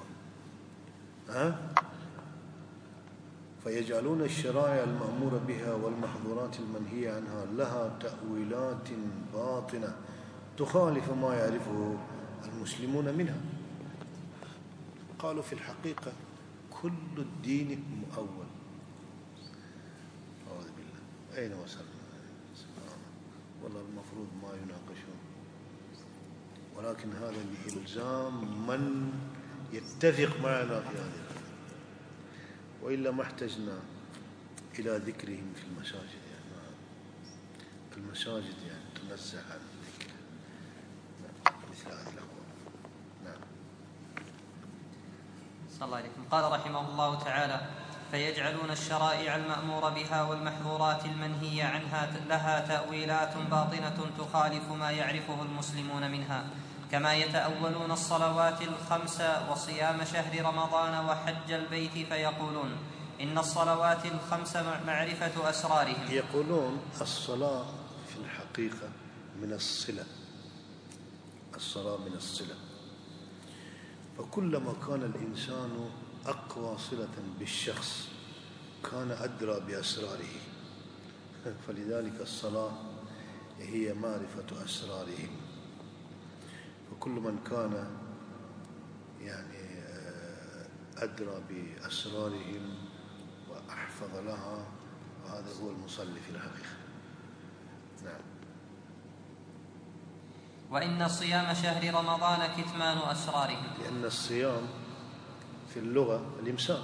فيجعلون الشرائع المأمور بها والمحظورات المنهية عنها لها تأويلات باطنة تخالف ما يعرفه المسلمون منها. قالوا في الحقيقة كل الدين مؤول، أين وصلنا؟ والله المفروض ما يناقشون، ولكن هذا بإلزام من يتفق معنا في هذه، وإلا ما احتجنا إلى ذكرهم في المساجد. يعني المساجد يعني تنزه عن ذكر مثل هذه الأقوال. نعم. صلى الله عليكم. قال رحمه الله تعالى: فيجعلون الشرائع المأمور بها والمحظورات المنهي عنها لها تأويلات باطنة تخالف ما يعرفه المسلمون منها، كما يتأولون الصلوات الخمس وصيام شهر رمضان وحج البيت فيقولون إن الصلوات الخمس معرفة أسرارهم. يقولون الصلاة في الحقيقة من الصلة، الصلاة من الصلة، فكلما كان الإنسان أقوى صلة بالشخص كان أدرى بأسراره، فلذلك الصلاة هي معرفة أسرارهم. فكل من كان يعني أدرى بأسرارهم وأحفظ لها، هذا هو المصلي في الحقيقة. نعم. وإن صيام شهر رمضان كتمان أسرارهم، لأن الصيام في اللغة الإمساك،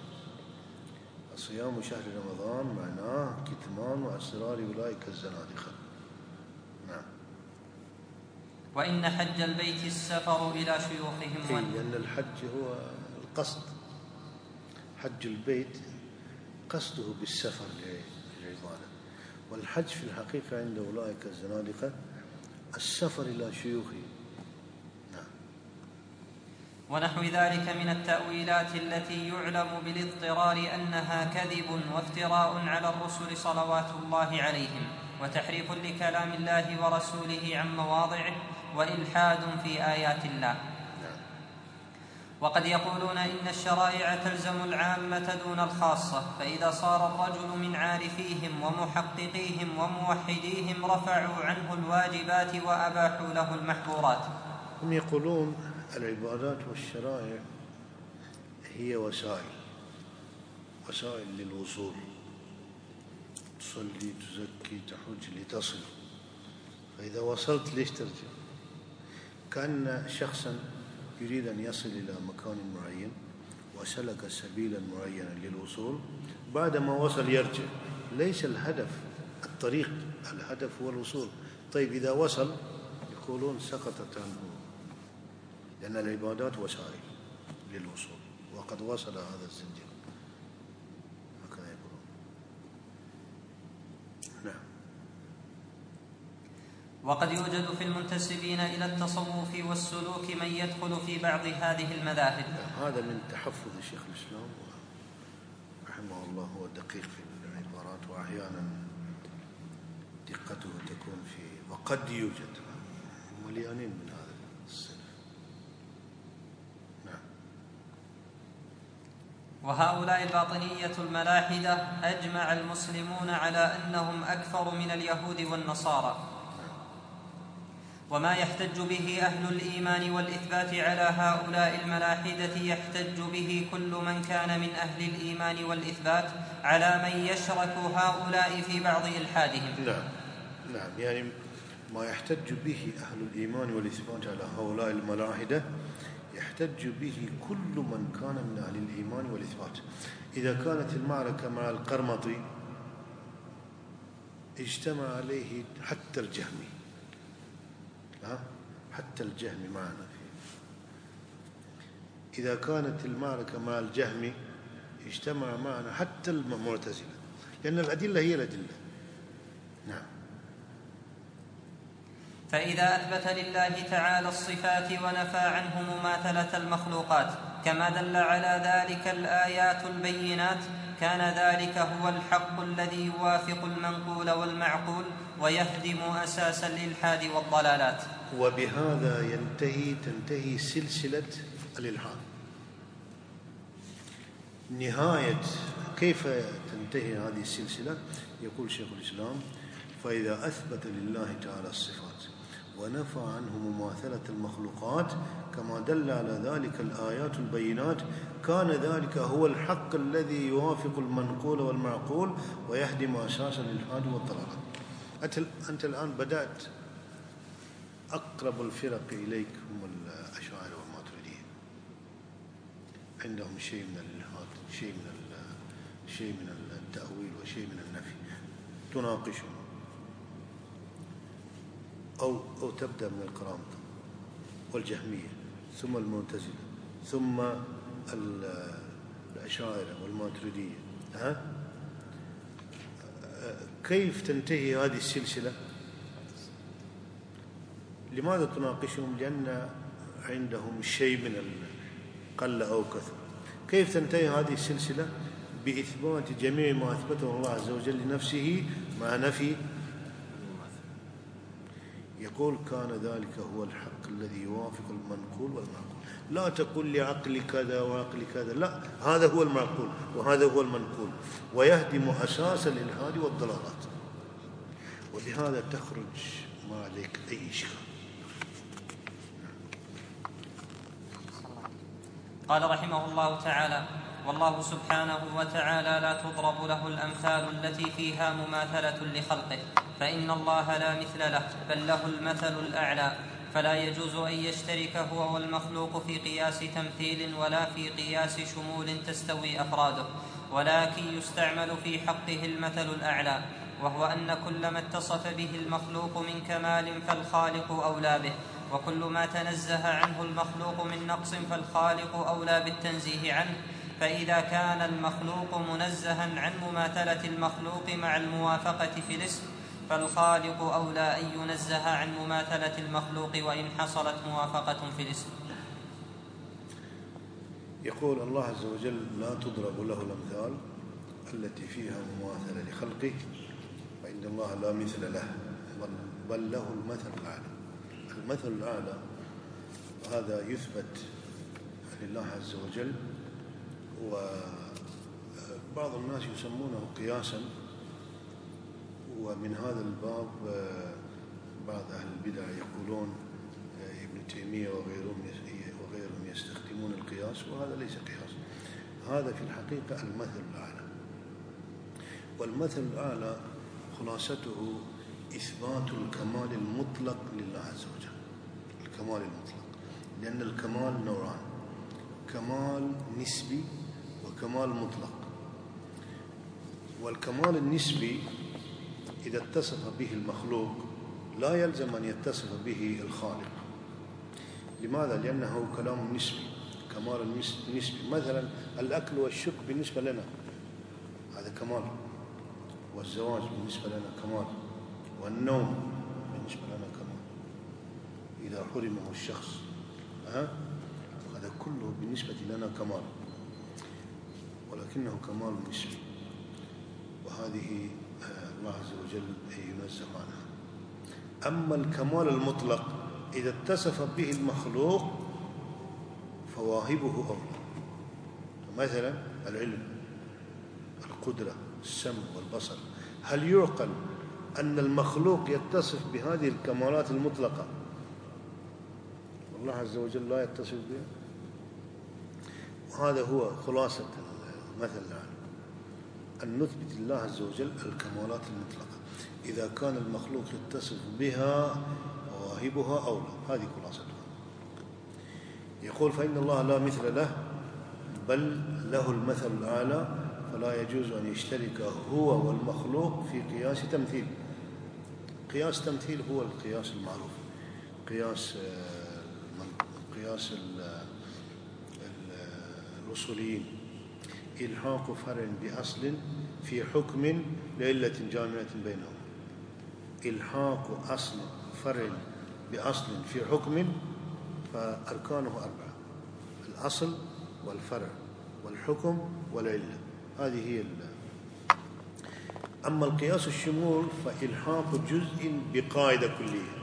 صيام شهر رمضان معناه كتمان أسرار أولئك الزنادقة. نعم. وإن حج البيت السفر إلى شيوخهم، لأن الحج هو القصد، حج البيت قصده بالسفر للعبادة، والحج في الحقيقة عند أولئك الزنادقة السفر إلى شيوخهم. نعم. ونحو ذلك من التأويلات التي يعلم بالاضطرار أنها كذب وافتراء على الرسل صلوات الله عليهم، وتحريف لكلام الله ورسوله عن مواضعه، وإلحاد في آيات الله. وقد يقولون إن الشرائع تلزم العامة دون الخاصة، فإذا صار الرجل من عارفيهم ومحققيهم وموحديهم رفعوا عنه الواجبات وأباحوا له المحظورات. هم يقولون العبادات والشرائع هي وسائل للوصول، تصلي، تزكي، تحج لتصل، فإذا وصلت ليش ترجع؟ كأن شخصا يريد أن يصل إلى مكان معين وسلك سبيلا معينا للوصول، بعدما وصل يرجع. ليس الهدف الطريق، الهدف هو الوصول. طيب إذا وصل يقولون سقطت عنه، لأن العبادات وسائل للوصول، وقد وصل هذا الزنجر، هكذا يقولون. نعم. وقد يوجد في المنتسبين إلى التصوف والسلوك من يدخل في بعض هذه المذاهب. هذا من تحفظ شيخ الإسلام رحمه الله، هو دقيق في العبارات، وأحيانا دقته تكون في، وقد يوجد مليانين من هذا الصنف. نعم. وهؤلاء الباطنية الملاحدة أجمع المسلمون على أنهم أكثر من اليهود والنصارى، وما يحتج به أهل الإيمان والإثبات على هؤلاء الملاحدة يحتج به كل من كان من أهل الإيمان والإثبات على من يشرك هؤلاء في بعض إلحادهم. نعم. يعني ما يحتج به أهل الإيمان والإثبات على هؤلاء الملاحدة يحتج به كل من كان من أهل الإيمان والإثبات. إذا كانت المعركة مع القرمطي اجتمع عليه حتى الجهمي، حتى الجهمي معنا فيه. إذا كانت المعركة مع الجهمي اجتمع معنا حتى المعتزلة، لأن الأدلة هي الأدلة. نعم. فإذا أثبت لله تعالى الصفات ونفى عنه مماثلة المخلوقات كما دل على ذلك الآيات البينات، كان ذلك هو الحق الذي يوافق المنقول والمعقول ويهدم أساس الإلحاد والضلالات. وبهذا تنتهي سلسلة الإلحاد. نهاية كيف تنتهي هذه السلسلة؟ يقول شيخ الإسلام: فإذا أثبت لله تعالى الصفات ونفى عنه مماثلة المخلوقات كما دل على ذلك الآيات البينات، كان ذلك هو الحق الذي يوافق المنقول والمعقول ويهدم أساس الإلحاد والضلالات. أنت الآن بدأت أقرب الفرق إليك هم الأشاعرة والماتريدية، عندهم شيء من الإلحاد، شيء من التأويل وشيء من النفي، تناقشهم أو تبدأ من القرامطة والجهمية ثم المعتزلة ثم الأشاعرة والماتريدية. كيف تنتهي هذه السلسلة؟ لماذا تناقشهم؟ لأن عندهم شيء من قل أو كثر. كيف تنتهي هذه السلسلة؟ بإثبات جميع ما أثبته الله عز وجل لنفسه مع نفي. يقول كان ذلك هو الحق الذي يوافق المنقول والمعقول. لا تقل لعقل كذا وعقل كذا، لا، هذا هو المعقول وهذا هو المنقول، ويهدم أساس الإلحاد والضلالات. ولهذا تخرج ما عليك أي إشكال. قال رحمه الله تعالى: والله سبحانه وتعالى لا تضرب له الأمثال التي فيها مماثلة لخلقه، فإن الله لا مثل له، بل له المثل الأعلى، فلا يجوز أن يشترك هو والمخلوق في قياس تمثيل ولا في قياس شمول تستوي أفراده، ولكن يستعمل في حقه المثل الأعلى، وهو أن كل ما اتصف به المخلوق من كمال فالخالق أولى به، وكل ما تنزه عنه المخلوق من نقص فالخالق أولى بالتنزيه عنه. فإذا كان المخلوق منزها عن مماثلة المخلوق مع الموافقة في الاسم، فالخالق أولى أن ينزه عن مماثلة المخلوق وإن حصلت موافقة في الاسم. يقول الله عز وجل لا تضرب له الأمثال التي فيها مماثلة لخلقه، فإن الله لا مثل له، بل له المثل الأعلى. المثل الأعلى هذا يثبت لله عز وجل، وبعض الناس يسمونه قياسا، ومن هذا الباب بعض أهل البدع يقولون ابن تيمية وغيرهم يستخدمون القياس، وهذا ليس قياس، هذا في الحقيقة المثل الأعلى. والمثل الأعلى خلاصته إثبات الكمال المطلق لله عز وجل، الكمال المطلق، لأن الكمال نوعان: كمال نسبي وكمال مطلق. والكمال النسبي إذا اتصف به المخلوق لا يلزم أن يتصف به الخالق. لماذا؟ لأنه كلام نسبي، كمال نسبي. مثلا الأكل والشرب بالنسبة لنا هذا كمال، والزواج بالنسبة لنا كمال، والنوم بالنسبة لنا كمال. إذا حرمه الشخص هذا كله بالنسبة لنا كمال، ولكنه كمال نسبي، وهذه الله عز وجل ينزه عنها. أما الكمال المطلق إذا اتصف به المخلوق فواهبه أولى. مثلا العلم، القدرة، السمع والبصر، هل يعقل أن المخلوق يتصف بهذه الكمالات المطلقة والله عز وجل لا يتصف بها؟ وهذا هو خلاصة المثل الأعلى، أن نثبت لله عز وجل الكمالات المطلقة. إذا كان المخلوق يتصف بها فواهبها أولى، هذه خلاصتها. يقول فإن الله لا مثل له، بل له المثل الأعلى، فلا يجوز أن يشترك هو والمخلوق في قياس تمثيل. قياس تمثيل هو القياس المعروف، قياس الأصوليين: إلحاق فرع بأصل في حكم لعلة جامعة بينهم. إلحاق أصل فرع بأصل في حكم، فأركانه 4: الأصل والفرع والحكم والعلة، هذه هي أما القياس الشمول فإلحاق جزء بقاعدة كلية.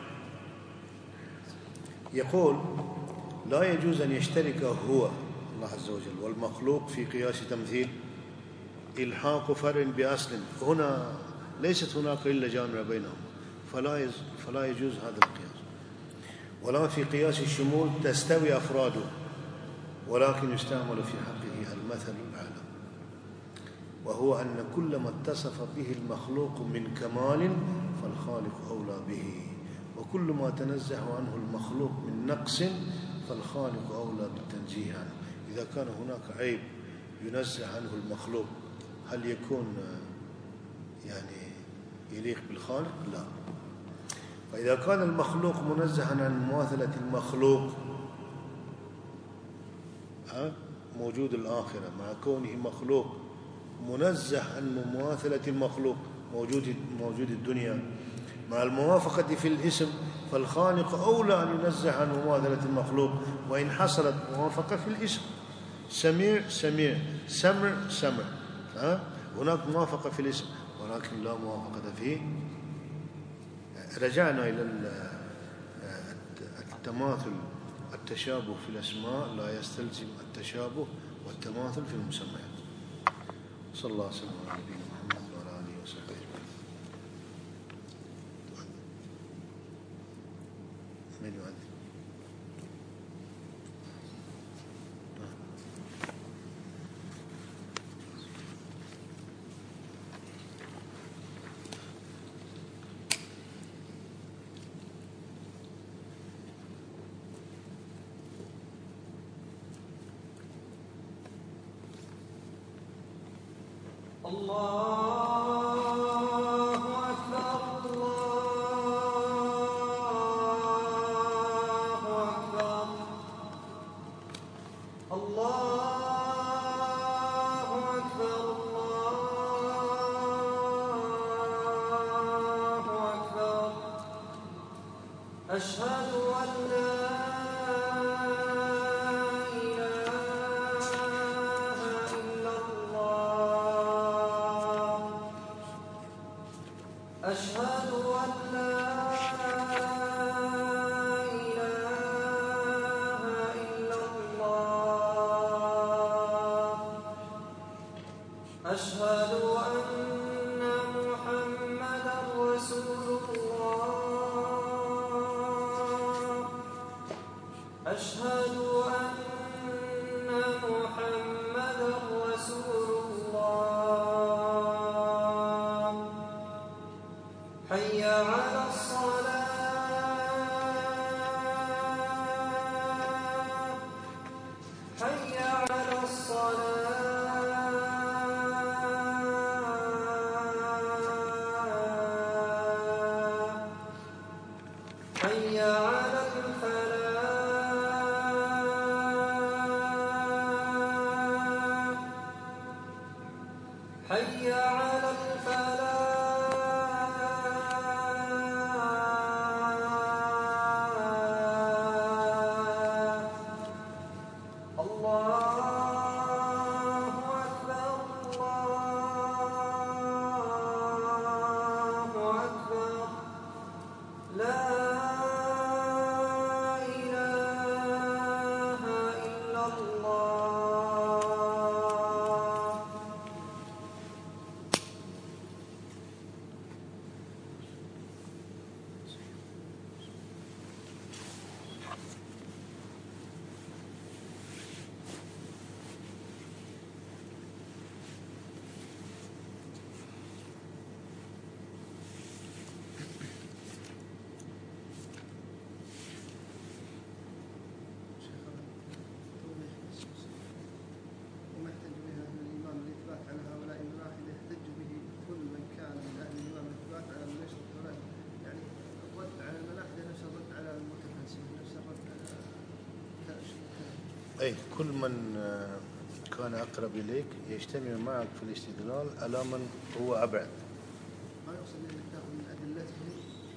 يقول لا يجوز أن يشترك هو الله عز وجل والمخلوق في قياس تمثيل. إلحاق فرع بأصل، هنا ليست هناك إلا جامعة بينهم، فلا يجوز هذا القياس. ولا في قياس الشمول تستوي أفراده، ولكن يستعمل في حقه المثل الأعلى، وهو أن كل ما اتصف به المخلوق من كمال فالخالق أولى به، وكل ما تنزه عنه المخلوق من نقص فالخالق أولى بالتنزيه عنه. إذا كان هناك عيب ينزه عنه المخلوق هل يكون يعني يليق بالخالق؟ لا. فإذا كان المخلوق منزها عن مماثلة المخلوق موجود الآخرة، مع كونه مخلوق منزه عن مماثلة المخلوق موجود الدنيا، مع الموافقة في الاسم فالخالق أولى أن ينزه عن مماثلة المخلوق، وإن حصلت موافقة في الاسم. سميع، سمع، هناك موافقة في الاسم ولكن لا موافقة فيه. رجعنا إلى التماثل، التشابه في الأسماء لا يستلزم التشابه والتماثل في المسميات. صلى الله عليه وسلم على نبينا محمد وعلى آله وصحبه أجمعين. من يؤذن؟ أشهد أن لا إله إلا الله. أشهد أن لا إله إلا الله. أشهد أن محمدًا رسول الله. أشهد أن محمدًا رسول الله. حي على الصلاة. حي على الصلاة. حي على الفلاح. حي على الفلاح. الله أكبر. الله أكبر. لا إله إلا الله. وما يحتج به أهل الإيمان الإثبات على هؤلاء الملاحدة يحتج به كل من كان من أهل الإيمان الإثبات على من ليس الضلال، يعني الرد على الملاحدة نفس الرد على المتفلسفة، نفس الرد على أي كل من كان أقرب إليك يجتمع معك في الاستدلال على من هو أبعد. ما يقصد أنك تأخذ من أدلتهم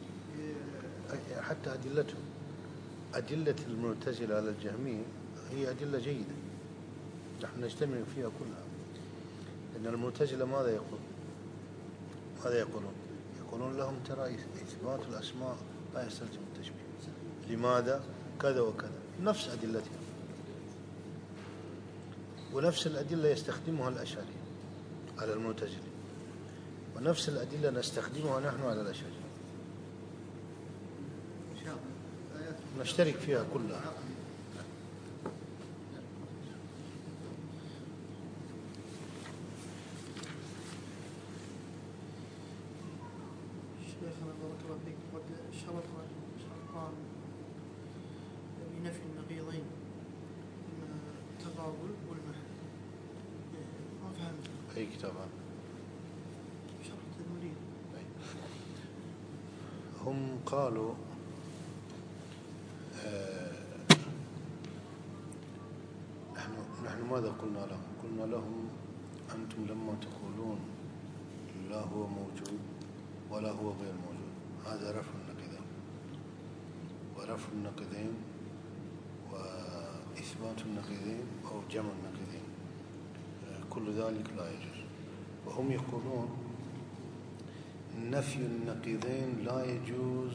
حتى أدلتهم، أدلة المعتزلة على الجهمية هي أدلة جيدة نحن نجتمع فيها كلها. لأن المعتزلة ماذا يقولون؟ يقولون لهم ترى إثبات الأسماء لا يستلزم التشبيه. لماذا؟ كذا وكذا، نفس أدلتهم، ونفس الأدلة يستخدمها الأشاعرة على المعتزلة، ونفس الأدلة نستخدمها نحن على الأشاعرة. نشترك فيها كلها. شيخنا بارك الله فيك، قد شرطان بنفي النقيضين التقابل والمحل، ما فهمت أي كتاب هذا؟ شرح المريد. هم قالوا نحن ماذا قلنا لهم؟ قلنا لهم أنتم لما تقولون لا هو موجود ولا هو غير موجود، هذا رفع النقيضين، ورفع النقيضين وإثبات النقيضين أو جمع النقيضين كل ذلك لا يجوز. وهم يقولون نفي النقيضين لا يجوز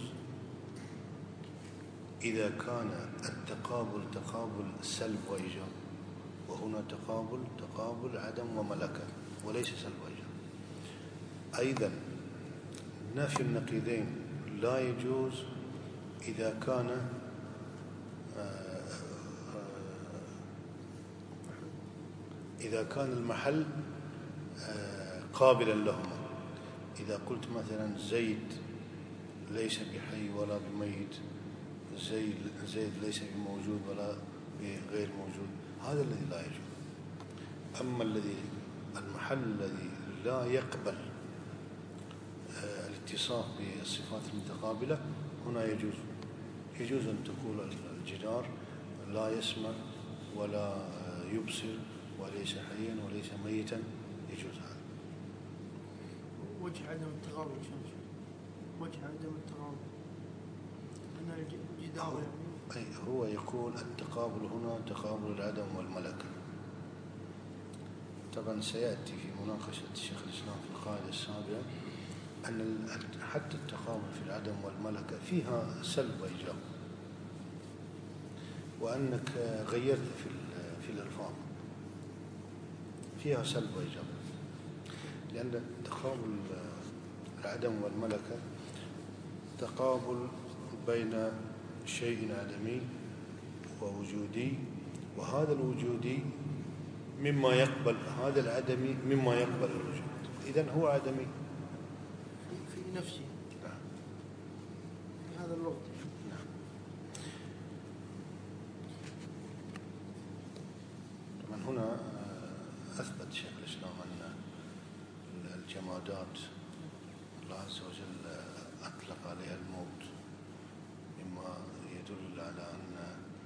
إذا كان التقابل تقابل سلب وإيجاب، وهنا تقابل عدم وملكة وليس سلب وإيجاب. أيضا نفي النقيضين لا يجوز إذا كان المحل قابلا لهما. إذا قلت مثلا زيد ليس بحي ولا بميت، زيد ليس بموجود ولا بغير موجود، هذا الذي لا يجوز. أما المحل الذي لا يقبل الاتصاف بالصفات المتقابلة هنا يجوز أن تقول الجدار لا يسمع ولا يبصر وليس حيا وليس ميتا، يجوز هذا. وجه عدم التقابل شمس، وجه عدم التقابل أن الجدار أي هو يقول التقابل هنا تقابل العدم والملكة. طبعا سيأتي في مناقشة الشيخ الإسلام في القاعدة السابعة أن حتى التقابل في العدم والملكة فيها سلب وإيجاب، وأنك غيرت في الألفاظ فيها سلب وإيجاب، لأن تقابل العدم والملكة تقابل بين شيء عدمي ووجودي، وهذا الوجودي مما يقبل هذا العدمي مما يقبل الوجود، إذن هو عدمي في نفسه. نعم. في هذا الوقت. نعم. طبعا هنا أثبت شيخ الإسلام أن الجمادات الله عز وجل أطلق عليها الموت، مما يدل على أن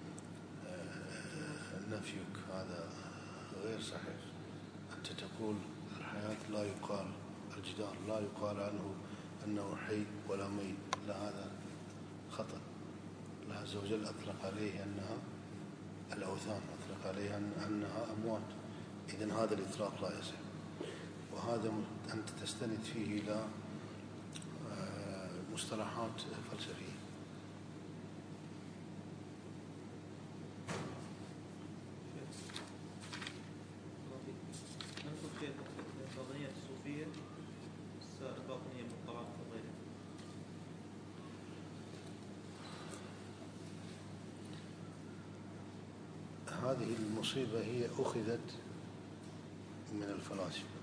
نفيك هذا غير صحيح. أنت تقول الحياة لا يقال، الجدار لا يقال عنه أنه حي ولا ميت، لا، هذا خطأ. الله عز وجل أطلق عليه أنها الأوثان، أطلق عليها أنها أموات، إذن هذا الإطلاق لا يصح، وهذا أنت تستند فيه إلى مصطلحات فلسفية. هذه المصيبة هي أخذت من الفلاسفة،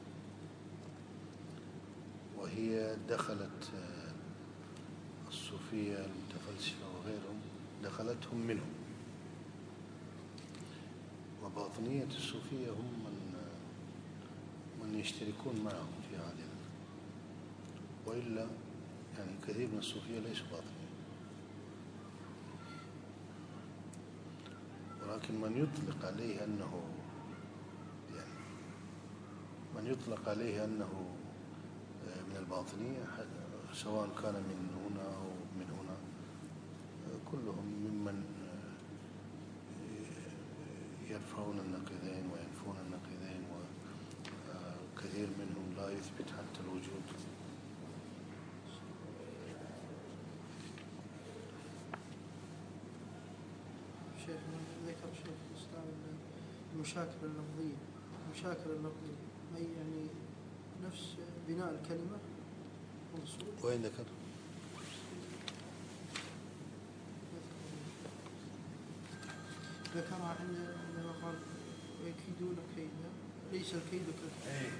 وهي دخلت الصوفية المتفلسفة وغيرهم، دخلتهم منهم. وباطنية الصوفية هم من يشتركون معهم في هذه، وإلا يعني كثير من الصوفية ليسوا باطنية. ولكن من يطلق عليه أنه من الباطنية، سواء كان من هنا أو من هنا، كلهم ممن يرفعون النقيضين وينفون النقيضين، وكثير منهم لا يثبت حتى الوجود. شيخنا ذكر شيخ الإسلام المشاكل اللفظية، أي يعني نفس بناء الكلمة منصوب. وين ذكر؟ ذكرها عندما قال ويكيدون كيدا ليس الكيد كالكيد.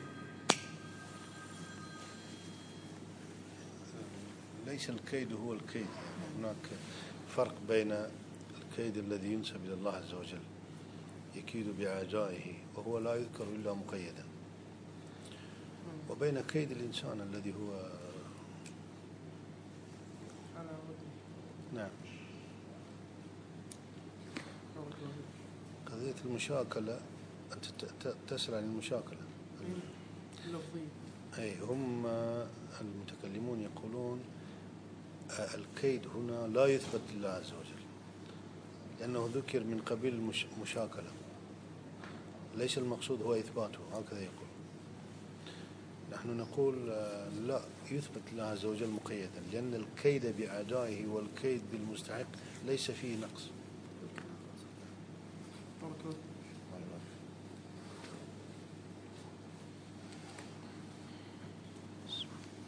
ليس الكيد هو الكيد، هناك فرق بين الكيد الذي ينسب إلى الله عز وجل يكيد بعجائه وهو لا يذكر إلا مقيدا، وبين كيد الإنسان الذي هو على وجهه. نعم. قضية المشاكلة، أنت تسأل عن المشاكلة اللفظية. أي هم المتكلمون يقولون الكيد هنا لا يثبت لله عز وجل لأنه ذكر من قبيل المشاكلة، ليس المقصود هو إثباته، هكذا يقول. نحن نقول لا، يثبت لله عز وجل مقيدا، لأن الكيد بأعدائه والكيد بالمستحق ليس فيه نقص،